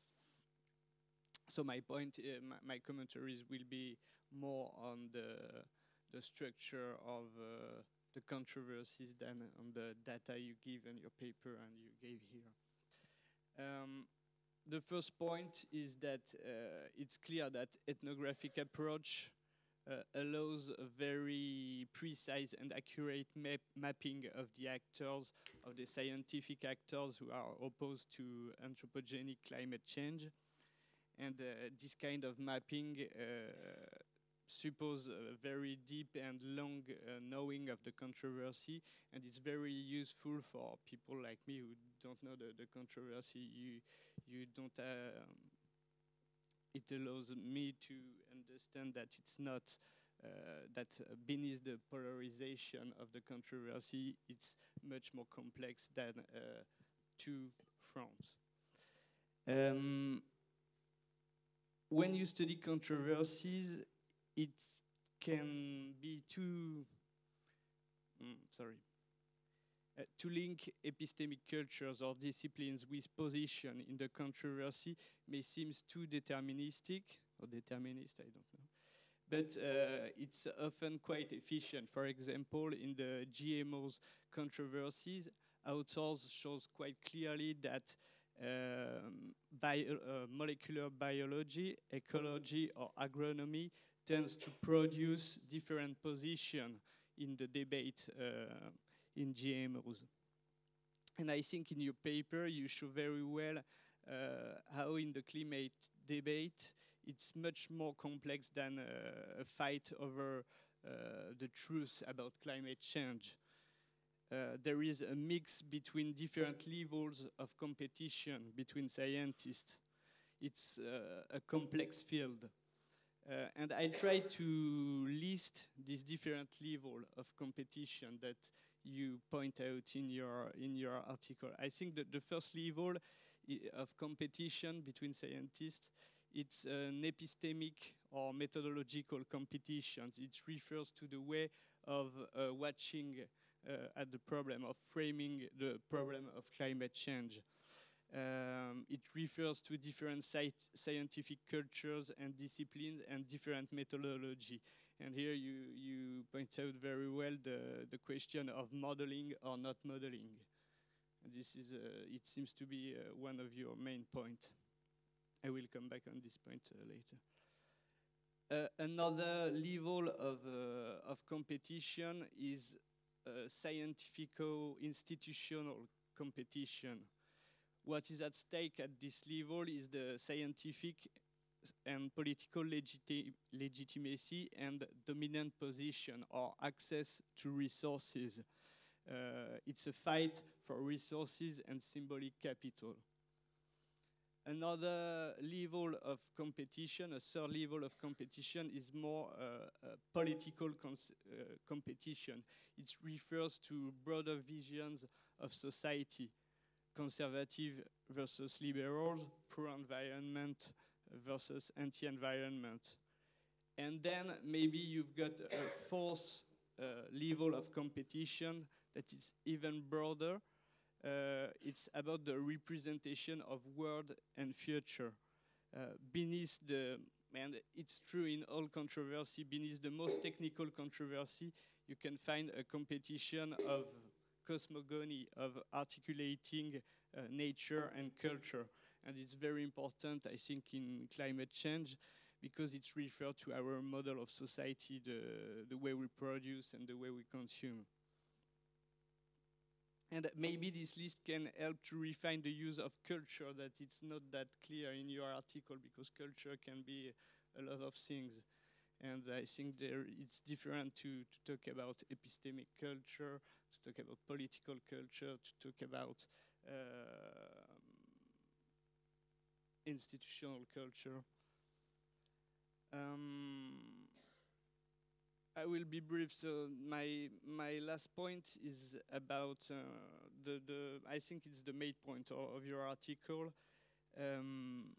So my point, uh, my, my commentaries will be more on the the structure of uh, the controversies than on the data you give in your paper and you gave here. Um, the first point is that uh, it's clear that ethnographic approach uh, allows a very precise and accurate map mapping of the actors, of the scientific actors who are opposed to anthropogenic climate change. And uh, this kind of mapping uh, suppose a very deep and long uh, knowing of the controversy, and it's very useful for people like me who don't know the, the controversy. You, you don't. Um, it allows me to understand that it's not uh, that uh, beneath the polarization of the controversy, it's much more complex than uh, two fronts. Um, when you study controversies, it can be too, mm, sorry, uh, to link epistemic cultures or disciplines with position in the controversy may seem too deterministic, or determinist, I don't know. But uh, it's often quite efficient. For example, in the G M Os controversies, authors shows quite clearly that um, bio, uh, molecular biology, ecology, or agronomy tends to produce different positions in the debate uh, in G M Os. And I think in your paper you show very well uh, how in the climate debate it's much more complex than uh, a fight over uh, the truth about climate change. Uh, there is a mix between different levels of competition between scientists. It's uh, a complex field. Uh, and I try to list these different levels of competition that you point out in your, in your article. I think that the first level of competition between scientists, it's an epistemic or methodological competition. It refers to the way of uh, watching uh, at the problem, of framing the problem of climate change. Um, it refers to different sci scientific cultures and disciplines and different methodology. And here you, you point out very well the, the question of modeling or not modeling. And this is, uh, it seems to be uh, one of your main points. I will come back on this point uh, later. Uh, another level of, uh, of competition is uh, scientifico-institutional competition. What is at stake at this level is the scientific and political legiti legitimacy and dominant position or access to resources. Uh, it's a fight for resources and symbolic capital. Another level of competition, a third level of competition, is more uh, uh, political uh, competition. It refers to broader visions of society. Conservative versus liberals, pro-environment versus anti-environment. And then maybe you've got a fourth uh, level of competition that is even broader. Uh, it's about the representation of world and future. Uh, beneath the, and it's true in all controversy, beneath the most technical controversy, you can find a competition of cosmogony, of articulating uh, nature and culture. And it's very important, I think, in climate change, because it's referred to our model of society, the, the way we produce and the way we consume. And maybe this list can help to refine the use of culture, that it's not that clear in your article, because culture can be a lot of things. And I think there it's different to, to talk about epistemic culture, to talk about political culture, to talk about uh, institutional culture. Um, I will be brief. So my my last point is about uh, the the. I think it's the main point of, of your article. Um,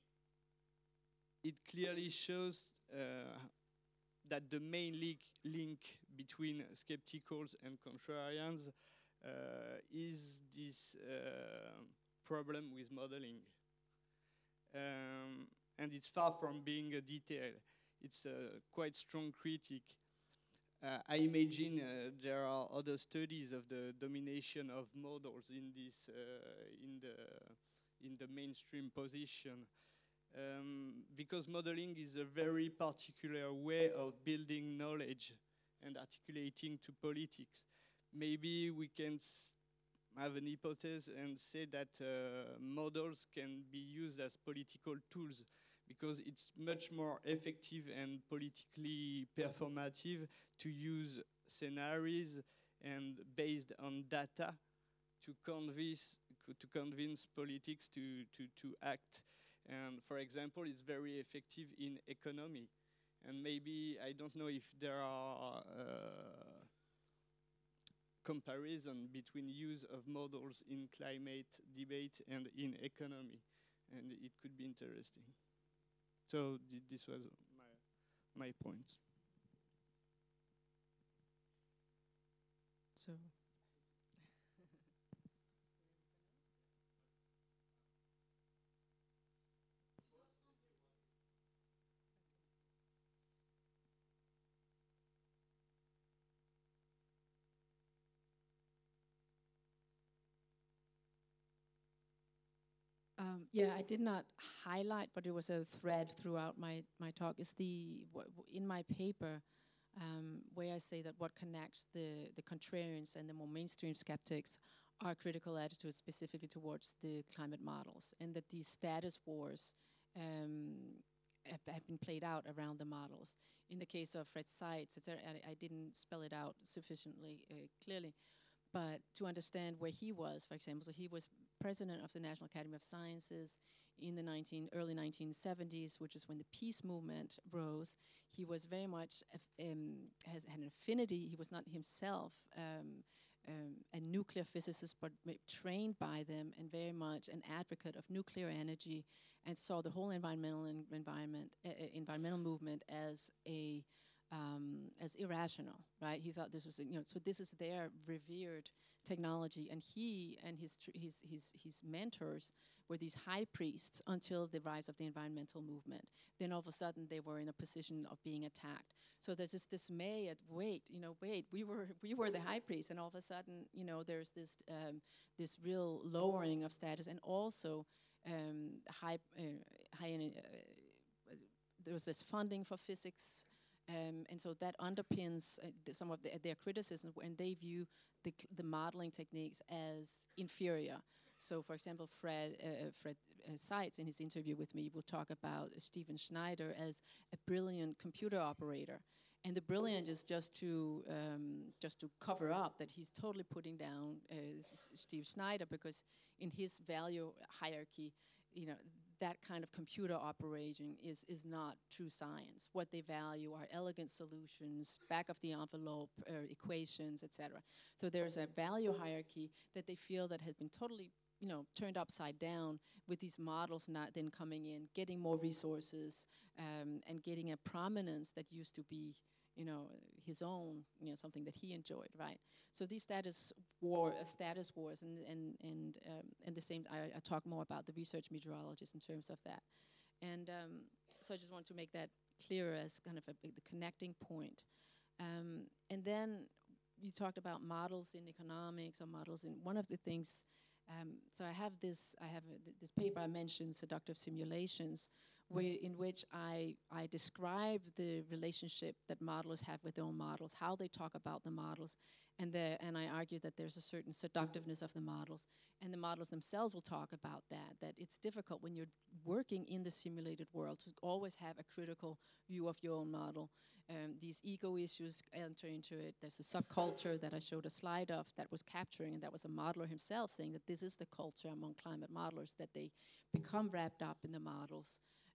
it clearly shows uh, that the main link link between skepticals and contrarians uh, is this uh, problem with modeling. Um, and it's far from being a detail. It's a quite strong critique. Uh, I imagine uh, there are other studies of the domination of models in this uh, in the in the mainstream position, um, because modeling is a very particular way of building knowledge and articulating to politics. Maybe we can have an hypothesis and say that uh, models can be used as political tools, because it's much more effective and politically performative to use scenarios and based on data to convince to convince politics to, to, to act. And for example, it's very effective in economy. And maybe, I don't know if there are uh, comparison between use of models in climate debate and in economy. And it could be interesting. So th this was my, my point. So. Um, yeah, I did not highlight, but it was a thread throughout my, my talk, is the, w w in my paper, um, where I say that what connects the, the contrarians and the more mainstream skeptics are critical attitudes specifically towards the climate models, and that these status wars um, have, have been played out around the models. In the case of Fred Seitz, et cetera, I, I didn't spell it out sufficiently uh, clearly, but to understand where he was, for example, so he was president of the National Academy of Sciences in the nineteen, early nineteen seventies, which is when the peace movement rose. He was very much, um, has had an affinity. He was not himself um, um, a nuclear physicist, but trained by them, and very much an advocate of nuclear energy, and saw the whole environmental and environment, uh, environmental movement as a Um, as irrational, right? He thought this was, you know, so this is their revered technology. And he and his, tr- his, his, his mentors were these high priests until the rise of the environmental movement. Then all of a sudden they were in a position of being attacked. So there's this dismay at, wait, you know, wait, we were we were the high priests, and all of a sudden, you know, there's this um, this real lowering of status, and also um, high uh, high. Uh, there was this funding for physics, um, and so that underpins uh, the, some of the, their criticism, and they view the the modeling techniques as inferior. So, for example, Fred uh, Fred uh, Seitz, in his interview with me, will talk about uh, Stephen Schneider as a brilliant computer operator, and the brilliant is just to um, just to cover up that he's totally putting down uh, S- Steve Schneider, because in his value hierarchy, you know, that kind of computer operation is is not true science. What they value are elegant solutions, back of the envelope uh, equations, et cetera. So there's a value hierarchy that they feel that has been totally, you know, turned upside down with these models not then coming in, getting more resources, um, and getting a prominence that used to be, you know, his own, you know, something that he enjoyed, right? So these status war, uh, status wars, and and and um, and the same. I, I talk more about the research meteorologists in terms of that, and um, so I just want to make that clearer as kind of a, the connecting point. Um, and then you talked about models in economics or models in one of the things. Um, so I have this, I have a, th- this paper I mentioned, Seductive Simulations, where in which I, I describe the relationship that modelers have with their own models, how they talk about the models, and, the, and I argue that there's a certain seductiveness of the models, and the models themselves will talk about that, that it's difficult when you're working in the simulated world to always have a critical view of your own model. Um, these ego issues enter into it. There's a subculture that I showed a slide of that was capturing, and that was a modeler himself saying that this is the culture among climate modelers, that they become wrapped up in the models.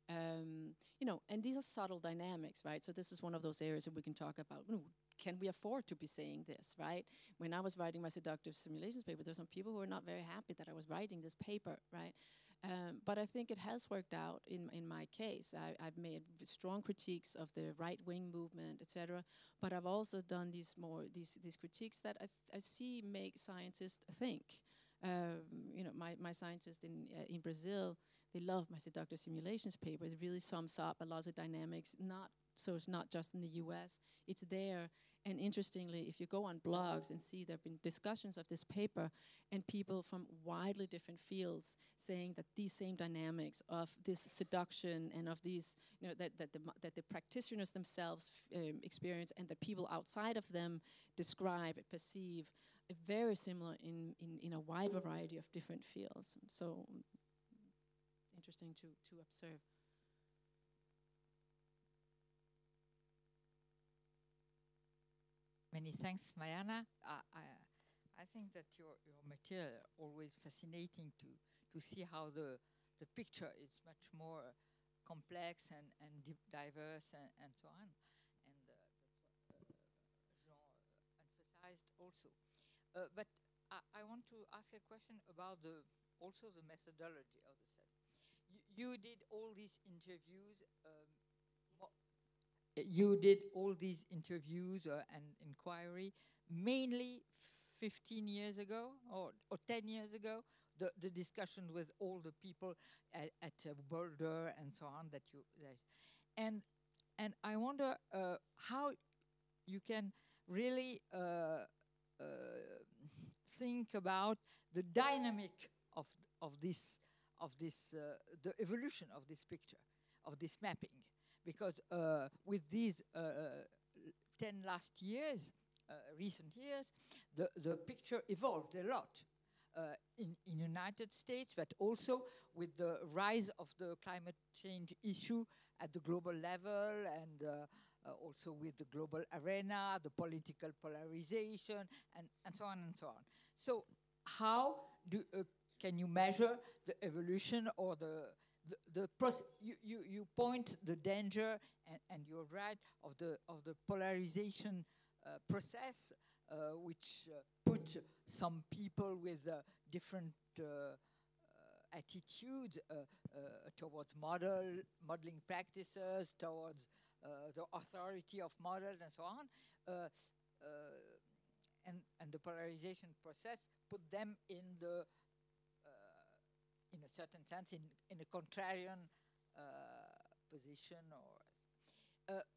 Um, you know, and these are subtle dynamics, right? So this is one of those areas that we can talk about. Ooh, can we afford to be saying this, right? When I was writing my seductive simulations paper, there's some people who were not very happy that I was writing this paper, right? Um, but I think it has worked out in, in my case. I, I've made v- strong critiques of the right-wing movement, et cetera. But I've also done these more these these critiques that I, th- I see make scientists think. Um, you know, my, my scientists in uh, in Brazil, they love my seductive simulations paper. It really sums up a lot of the dynamics. Not so it's not just in the U S. It's there. And interestingly, if you go on blogs and see, there have been discussions of this paper, and people from widely different fields saying that these same dynamics of this seduction and of these, you know, that, that, the, that the practitioners themselves f- um, experience and the people outside of them describe, perceive, uh, very similar in, in, in a wide variety of different fields. So interesting to, to observe. Many thanks, Mariana. Uh, I, I think that your, your material always fascinating to, to see how the, the picture is much more complex and, and di- diverse and, and so on. And uh, that's what uh, Jean uh, emphasized also. Uh, but I, I want to ask a question about the also the methodology of the study. You, you did all these interviews um, you did all these interviews uh, and inquiry mainly fifteen years ago or, or ten years ago, the, the discussions with all the people at, at uh, Boulder and so on that you that, and and I wonder uh, how you can really uh, uh, think about the dynamic of of this of this uh, the evolution of this picture, of this mapping, because uh, with these uh, ten last years, uh, recent years, the, the picture evolved a lot uh, in in United States, but also with the rise of the climate change issue at the global level, and uh, uh, also with the global arena, the political polarization, and, and so on and so on. So how do uh, can you measure the evolution or the the, the pros- you, you, you point the danger, and, and you're right, of the of the polarization uh, process, uh, which uh, put some people with uh, different uh, uh, attitudes uh, uh, towards model modeling practices, towards uh, the authority of models, and so on. Uh, uh, and, and the polarization process put them in the, uh, in a certain sense, in, in a contrarian uh, position. Or, uh,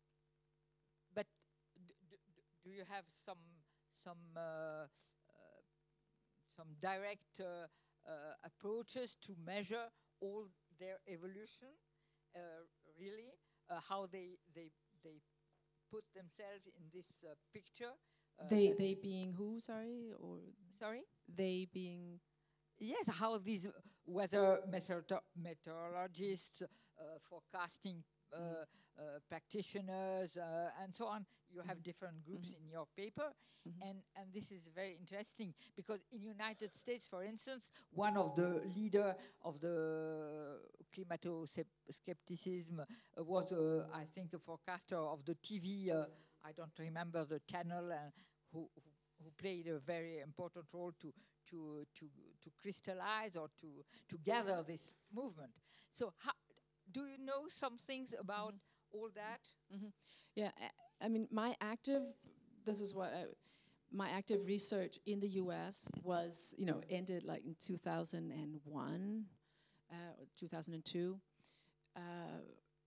but d d do you have some some uh, uh, some direct uh, uh, approaches to measure all their evolution, uh, really, uh, how they they they put themselves in this uh, picture? Uh, They they being who? Sorry, or sorry. they being Yes, how these weather methodolo meteorologists, uh, forecasting uh, Mhm. uh, practitioners, uh, and so on. You have Mhm. different groups Mhm. in your paper, Mhm. and and this is very interesting because in United States, for instance, one of the leader of the climato-skepticism uh, was, uh, I think, a forecaster of the T V. Uh, I don't remember the channel, uh, who, who who played a very important role to to to to crystallize or to to gather this movement. So, how, do you know some things about Mhm. all that? Mhm. Yeah, I, I mean, my active, this is what I, my active research in the U S was, you know, ended like in two thousand one, uh, or two thousand two. Uh,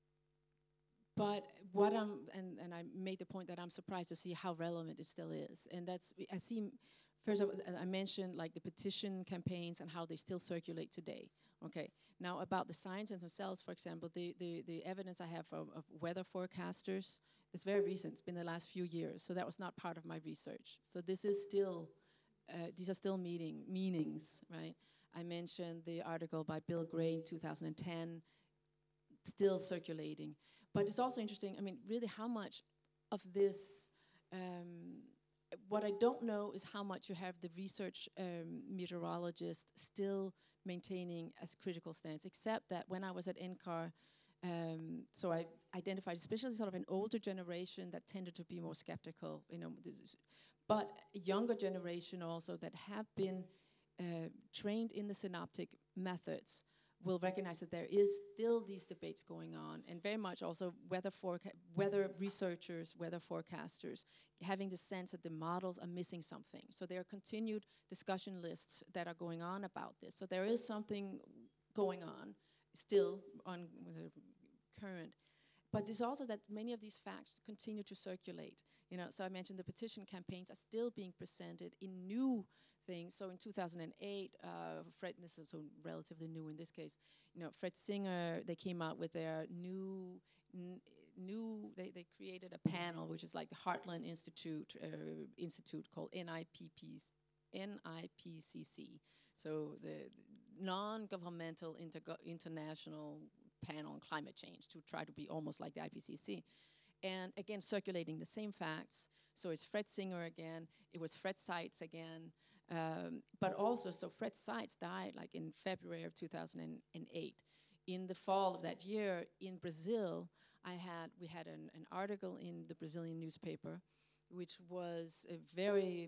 but what I'm, and, and I made the point that I'm surprised to see how relevant it still is. And that's, I see, first of all, as I mentioned, like the petition campaigns and how they still circulate today. Okay, now about the scientists themselves, for example, the, the, the evidence I have of, of weather forecasters is very recent. It's been the last few years, so that was not part of my research. So this is still, uh, these are still meeting, meanings, right? I mentioned the article by Bill Gray in two thousand ten, still circulating. But it's also interesting, I mean, really how much of this, um, what I don't know is how much you have the research um, meteorologist still maintaining as critical stance, except that when I was at N C A R, um, so I identified especially sort of an older generation that tended to be more skeptical, you know, but a younger generation also that have been uh, trained in the synoptic methods will recognize that there is still these debates going on, and very much also weather foreca weather researchers, weather forecasters, having the sense that the models are missing something. So there are continued discussion lists that are going on about this. So there is something going on still on current. But there's also that many of these facts continue to circulate. You know, so I mentioned the petition campaigns are still being presented in new things. So in two thousand eight, uh, Fred, this is so relatively new in this case, you know, Fred Singer, they came out with their new, n new, they, they created a panel, which is like the Heartland Institute, uh, Institute called N I P P, N I P C C. So the non-governmental international panel on climate change to try to be almost like the I P C C. And again, circulating the same facts. So it's Fred Singer again, it was Fred Seitz again, um, but also, so Fred Seitz died like in February of two thousand eight. In the fall of that year in Brazil, I had, we had an, an article in the Brazilian newspaper, which was a very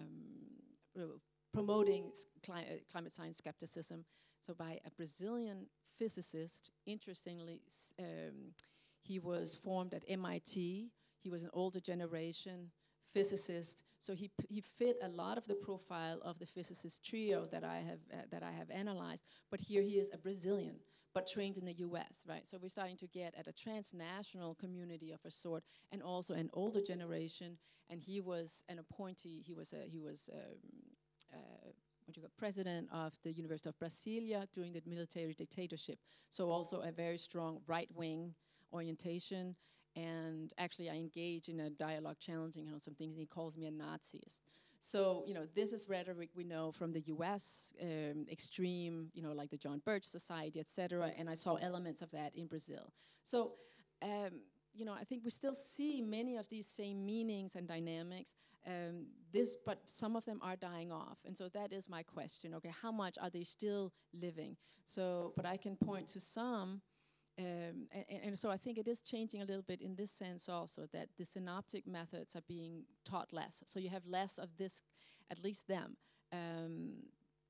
um, promoting cli uh, climate science skepticism. So by a Brazilian physicist, interestingly, um, he was formed at M I T. He was an older generation physicist, so he p he fit a lot of the profile of the physicist trio that I have uh, that I have analyzed. But here he is a Brazilian, but trained in the U S, right? So we're starting to get at a transnational community of a sort, and also an older generation. And he was an appointee. He was a he was. Um, uh, what you call president of the University of Brasilia during the military dictatorship. So also a very strong right-wing orientation. And actually I engage in a dialogue challenging him on some things. He calls me a Nazist. So, you know, this is rhetoric we know from the U S, um, extreme, you know, like the John Birch Society, et cetera. And I saw elements of that in Brazil. So, um, you know, I think we still see many of these same meanings and dynamics. Um, this, but some of them are dying off, and so that is my question. Okay, how much are they still living? So, but I can point to some, um, and, and so I think it is changing a little bit in this sense also, that the synoptic methods are being taught less. So you have less of this, at least them. Um,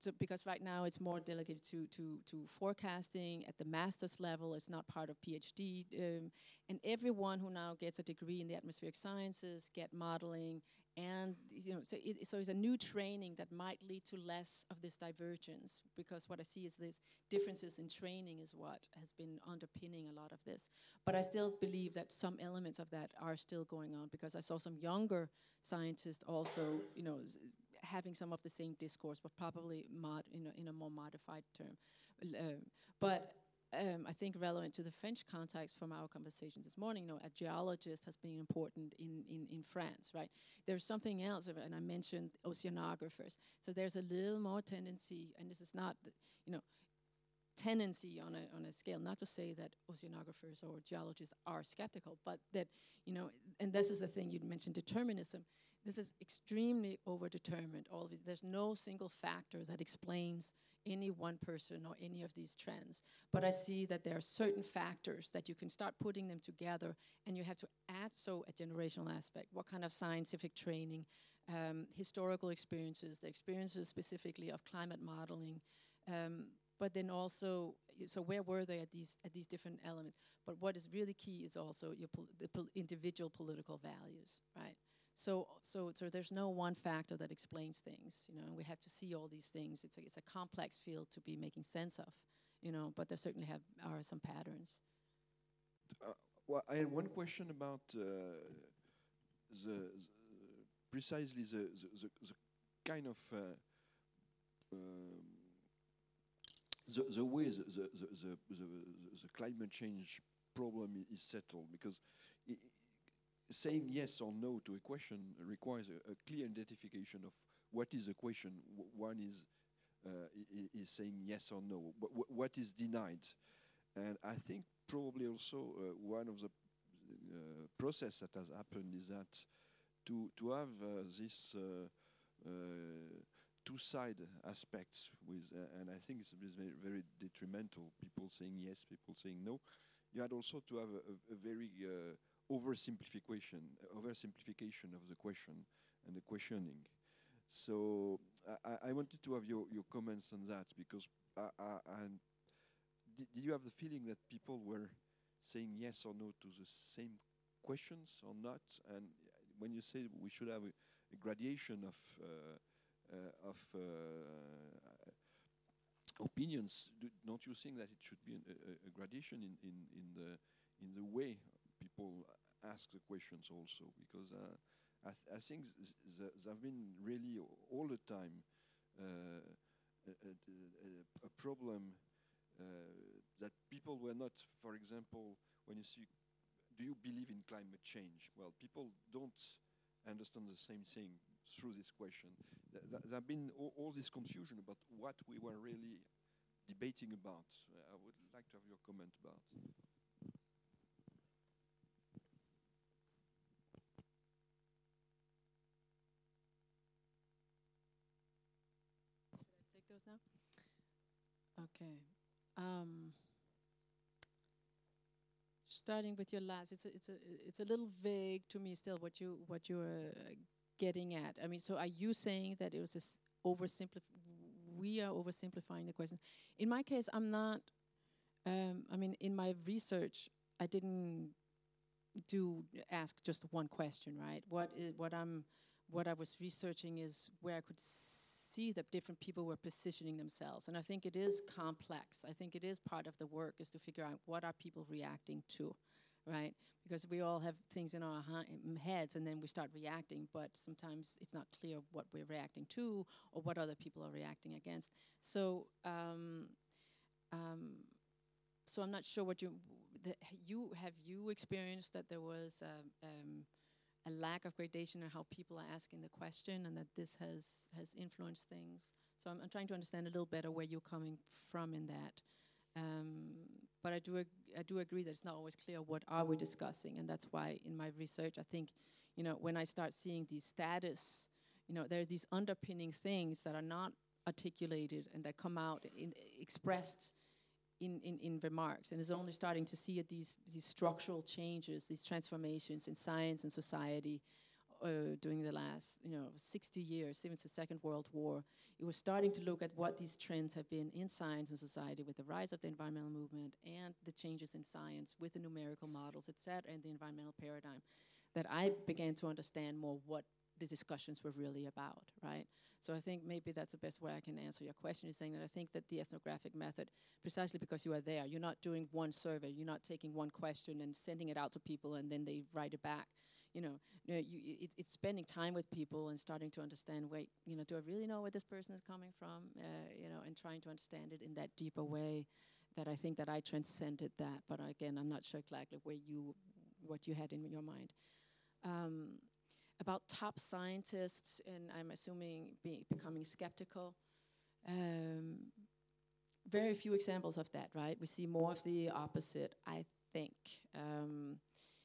so because right now it's more delegated to, to, to forecasting at the master's level. It's not part of PhD. Um, and everyone who now gets a degree in the atmospheric sciences get modeling. And you know, so, it, so it's a new training that might lead to less of this divergence, because what I see is this differences in training is what has been underpinning a lot of this. But I still believe that some elements of that are still going on, because I saw some younger scientists also, you know, having some of the same discourse, but probably mod in, a, in a more modified term. Uh, but um, I think relevant to the French context from our conversations this morning, you know, a geologist has been important in, in, in France, right? There's something else, and I mentioned oceanographers. So there's a little more tendency, and this is not, you know, tendency on a, on a scale, not to say that oceanographers or geologists are skeptical, but that, you know, and this is the thing, you mentioned determinism. This is extremely overdetermined. All of it. There's no single factor that explains any one person or any of these trends. But I see that there are certain factors that you can start putting them together, and you have to add so a generational aspect. What kind of scientific training, um, historical experiences, the experiences specifically of climate modeling, um, but then also, so where were they at these at these different elements? But what is really key is also your pol the pol individual political values, right? So, so, so there's no one factor that explains things, you know, and we have to see all these things. It's a, it's a complex field to be making sense of, you know, but there certainly have are some patterns. Uh, well, I had one question about uh, the, the precisely the, the, the, the kind of uh, um, the, the way the, the, the, the, the, the climate change problem is settled, because I saying yes or no to a question requires a, a clear identification of what is the question. W one is uh, is saying yes or no. W what is denied, and I think probably also uh, one of the uh, process that has happened is that to to have uh, this uh, uh, two-side aspects with, uh, and I think it's very, very detrimental. People saying yes, people saying no. You had also to have a, a, a very uh, oversimplification, oversimplification of the question and the questioning. So I, I wanted to have your, your comments on that, because I, I, I did, did you have the feeling that people were saying yes or no to the same questions or not? And when you say we should have a, a gradation of uh, uh, of uh, opinions, do, don't you think that it should be an, a, a gradation in, in, in the in the way people ask the questions also? Because uh, I, th I think there have been really all the time uh, a, a, a problem uh, that people were not, for example, when you see, do you believe in climate change? Well, people don't understand the same thing through this question. Th th there have been all, all this confusion about what we were really debating about. Uh, I would like to have your comment about. Take those now? Okay. Um, starting with your last, it's a, it's a, it's a little vague to me still what you what you're uh, getting at. I mean, so are you saying that it was a s oversimplif we are oversimplifying the question? In my case, I'm not. Um, I mean, in my research, I didn't do ask just one question, right? What is what I'm what I was researching is where I could see that different people were positioning themselves, and I think it is complex. I think it is part of the work is to figure out what are people reacting to, right? Because we all have things in our heads, and then we start reacting, but sometimes it's not clear what we're reacting to or what other people are reacting against. So, um, um, so I'm not sure what you the, you have you experienced that there was um, um, a lack of gradation in how people are asking the question, and that this has has influenced things. So I'm, I'm trying to understand a little better where you're coming from in that. Um, but I do ag I do agree that it's not always clear what are we discussing, and that's why in my research I think, you know, when I start seeing these status, you know, there are these underpinning things that are not articulated and that come out in expressed in, in, in remarks, and is only starting to see it, these these structural changes, these transformations in science and society uh, during the last, you know, sixty years, since the Second World War, it was starting to look at what these trends have been in science and society with the rise of the environmental movement and the changes in science with the numerical models, et cetera, and the environmental paradigm, that I began to understand more what the discussions were really about, right? So I think maybe that's the best way I can answer your question, is saying that I think that the ethnographic method, precisely because you are there, you're not doing one survey, you're not taking one question and sending it out to people and then they write it back. You know, no, you, it, it's spending time with people and starting to understand, wait, you know, do I really know where this person is coming from? Uh, you know, and trying to understand it in that deeper way, that I think that I transcended that. But again, I'm not sure exactly where you, what you had in your mind. Um, about top scientists, and I'm assuming be becoming skeptical. Um, very few examples of that, right? We see more of the opposite, I think. Um,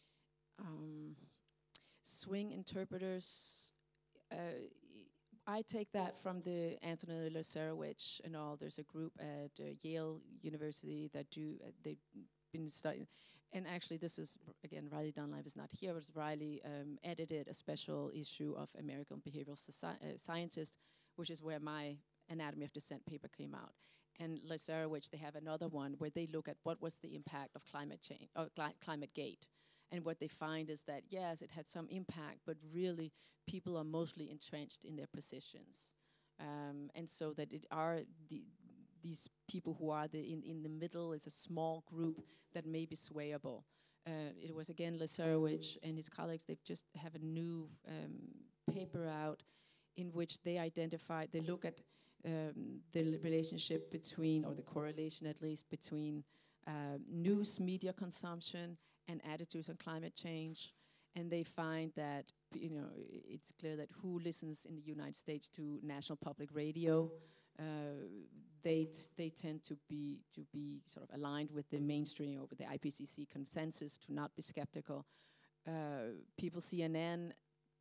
um, swing interpreters, uh, I take that from the Anthony Leszarewicz and all. There's a group at uh, Yale University that do, uh, they've been studying. And actually, this is, again, Riley Dunlap is not here, but Riley um, edited a special issue of American Behavioral Soci uh, Scientist, which is where my Anatomy of Dissent paper came out. And Leszarewicz, they have another one where they look at what was the impact of climate change, or climate gate. And what they find is that, yes, it had some impact, but really people are mostly entrenched in their positions. Um, and so that it are the, these people who are the in, in the middle is a small group that may be swayable. Uh, it was again Leszarewicz and his colleagues, they just have a new um, paper out in which they identify, they look at um, the relationship between, or the correlation at least, between uh, news media consumption and attitudes on climate change. And they find that, you know, it's clear that who listens in the United States to National Public Radio, uh, they t they tend to be to be sort of aligned with the mainstream or with the I P C C consensus, to not be skeptical. Uh, people C N N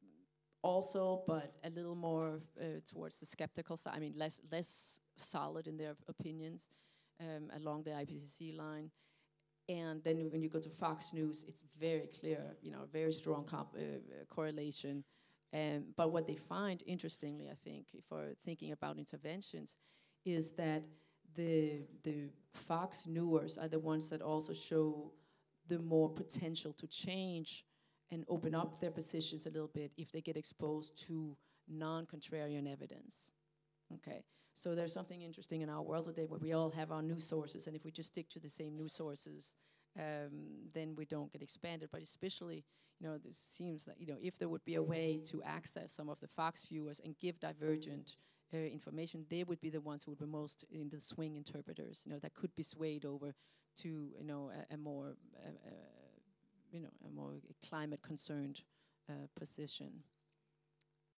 also, but a little more uh, towards the skeptical side. I mean, less less solid in their opinions um, along the I P C C line. And then when you go to Fox News, it's very clear, you know, very strong comp uh, correlation. Um, but what they find, interestingly, I think, for thinking about interventions, is that the, the Fox Newers are the ones that also show the more potential to change and open up their positions a little bit if they get exposed to non-contrarian evidence. Okay, so there's something interesting in our world today where we all have our news sources, and if we just stick to the same news sources, um, then we don't get expanded. But especially, you know, this seems that, you know, if there would be a way to access some of the Fox viewers and give divergent uh, information, they would be the ones who would be most in the swing interpreters, you know, that could be swayed over to, you know, a, a more, uh, uh, you know, a more climate concerned uh, position.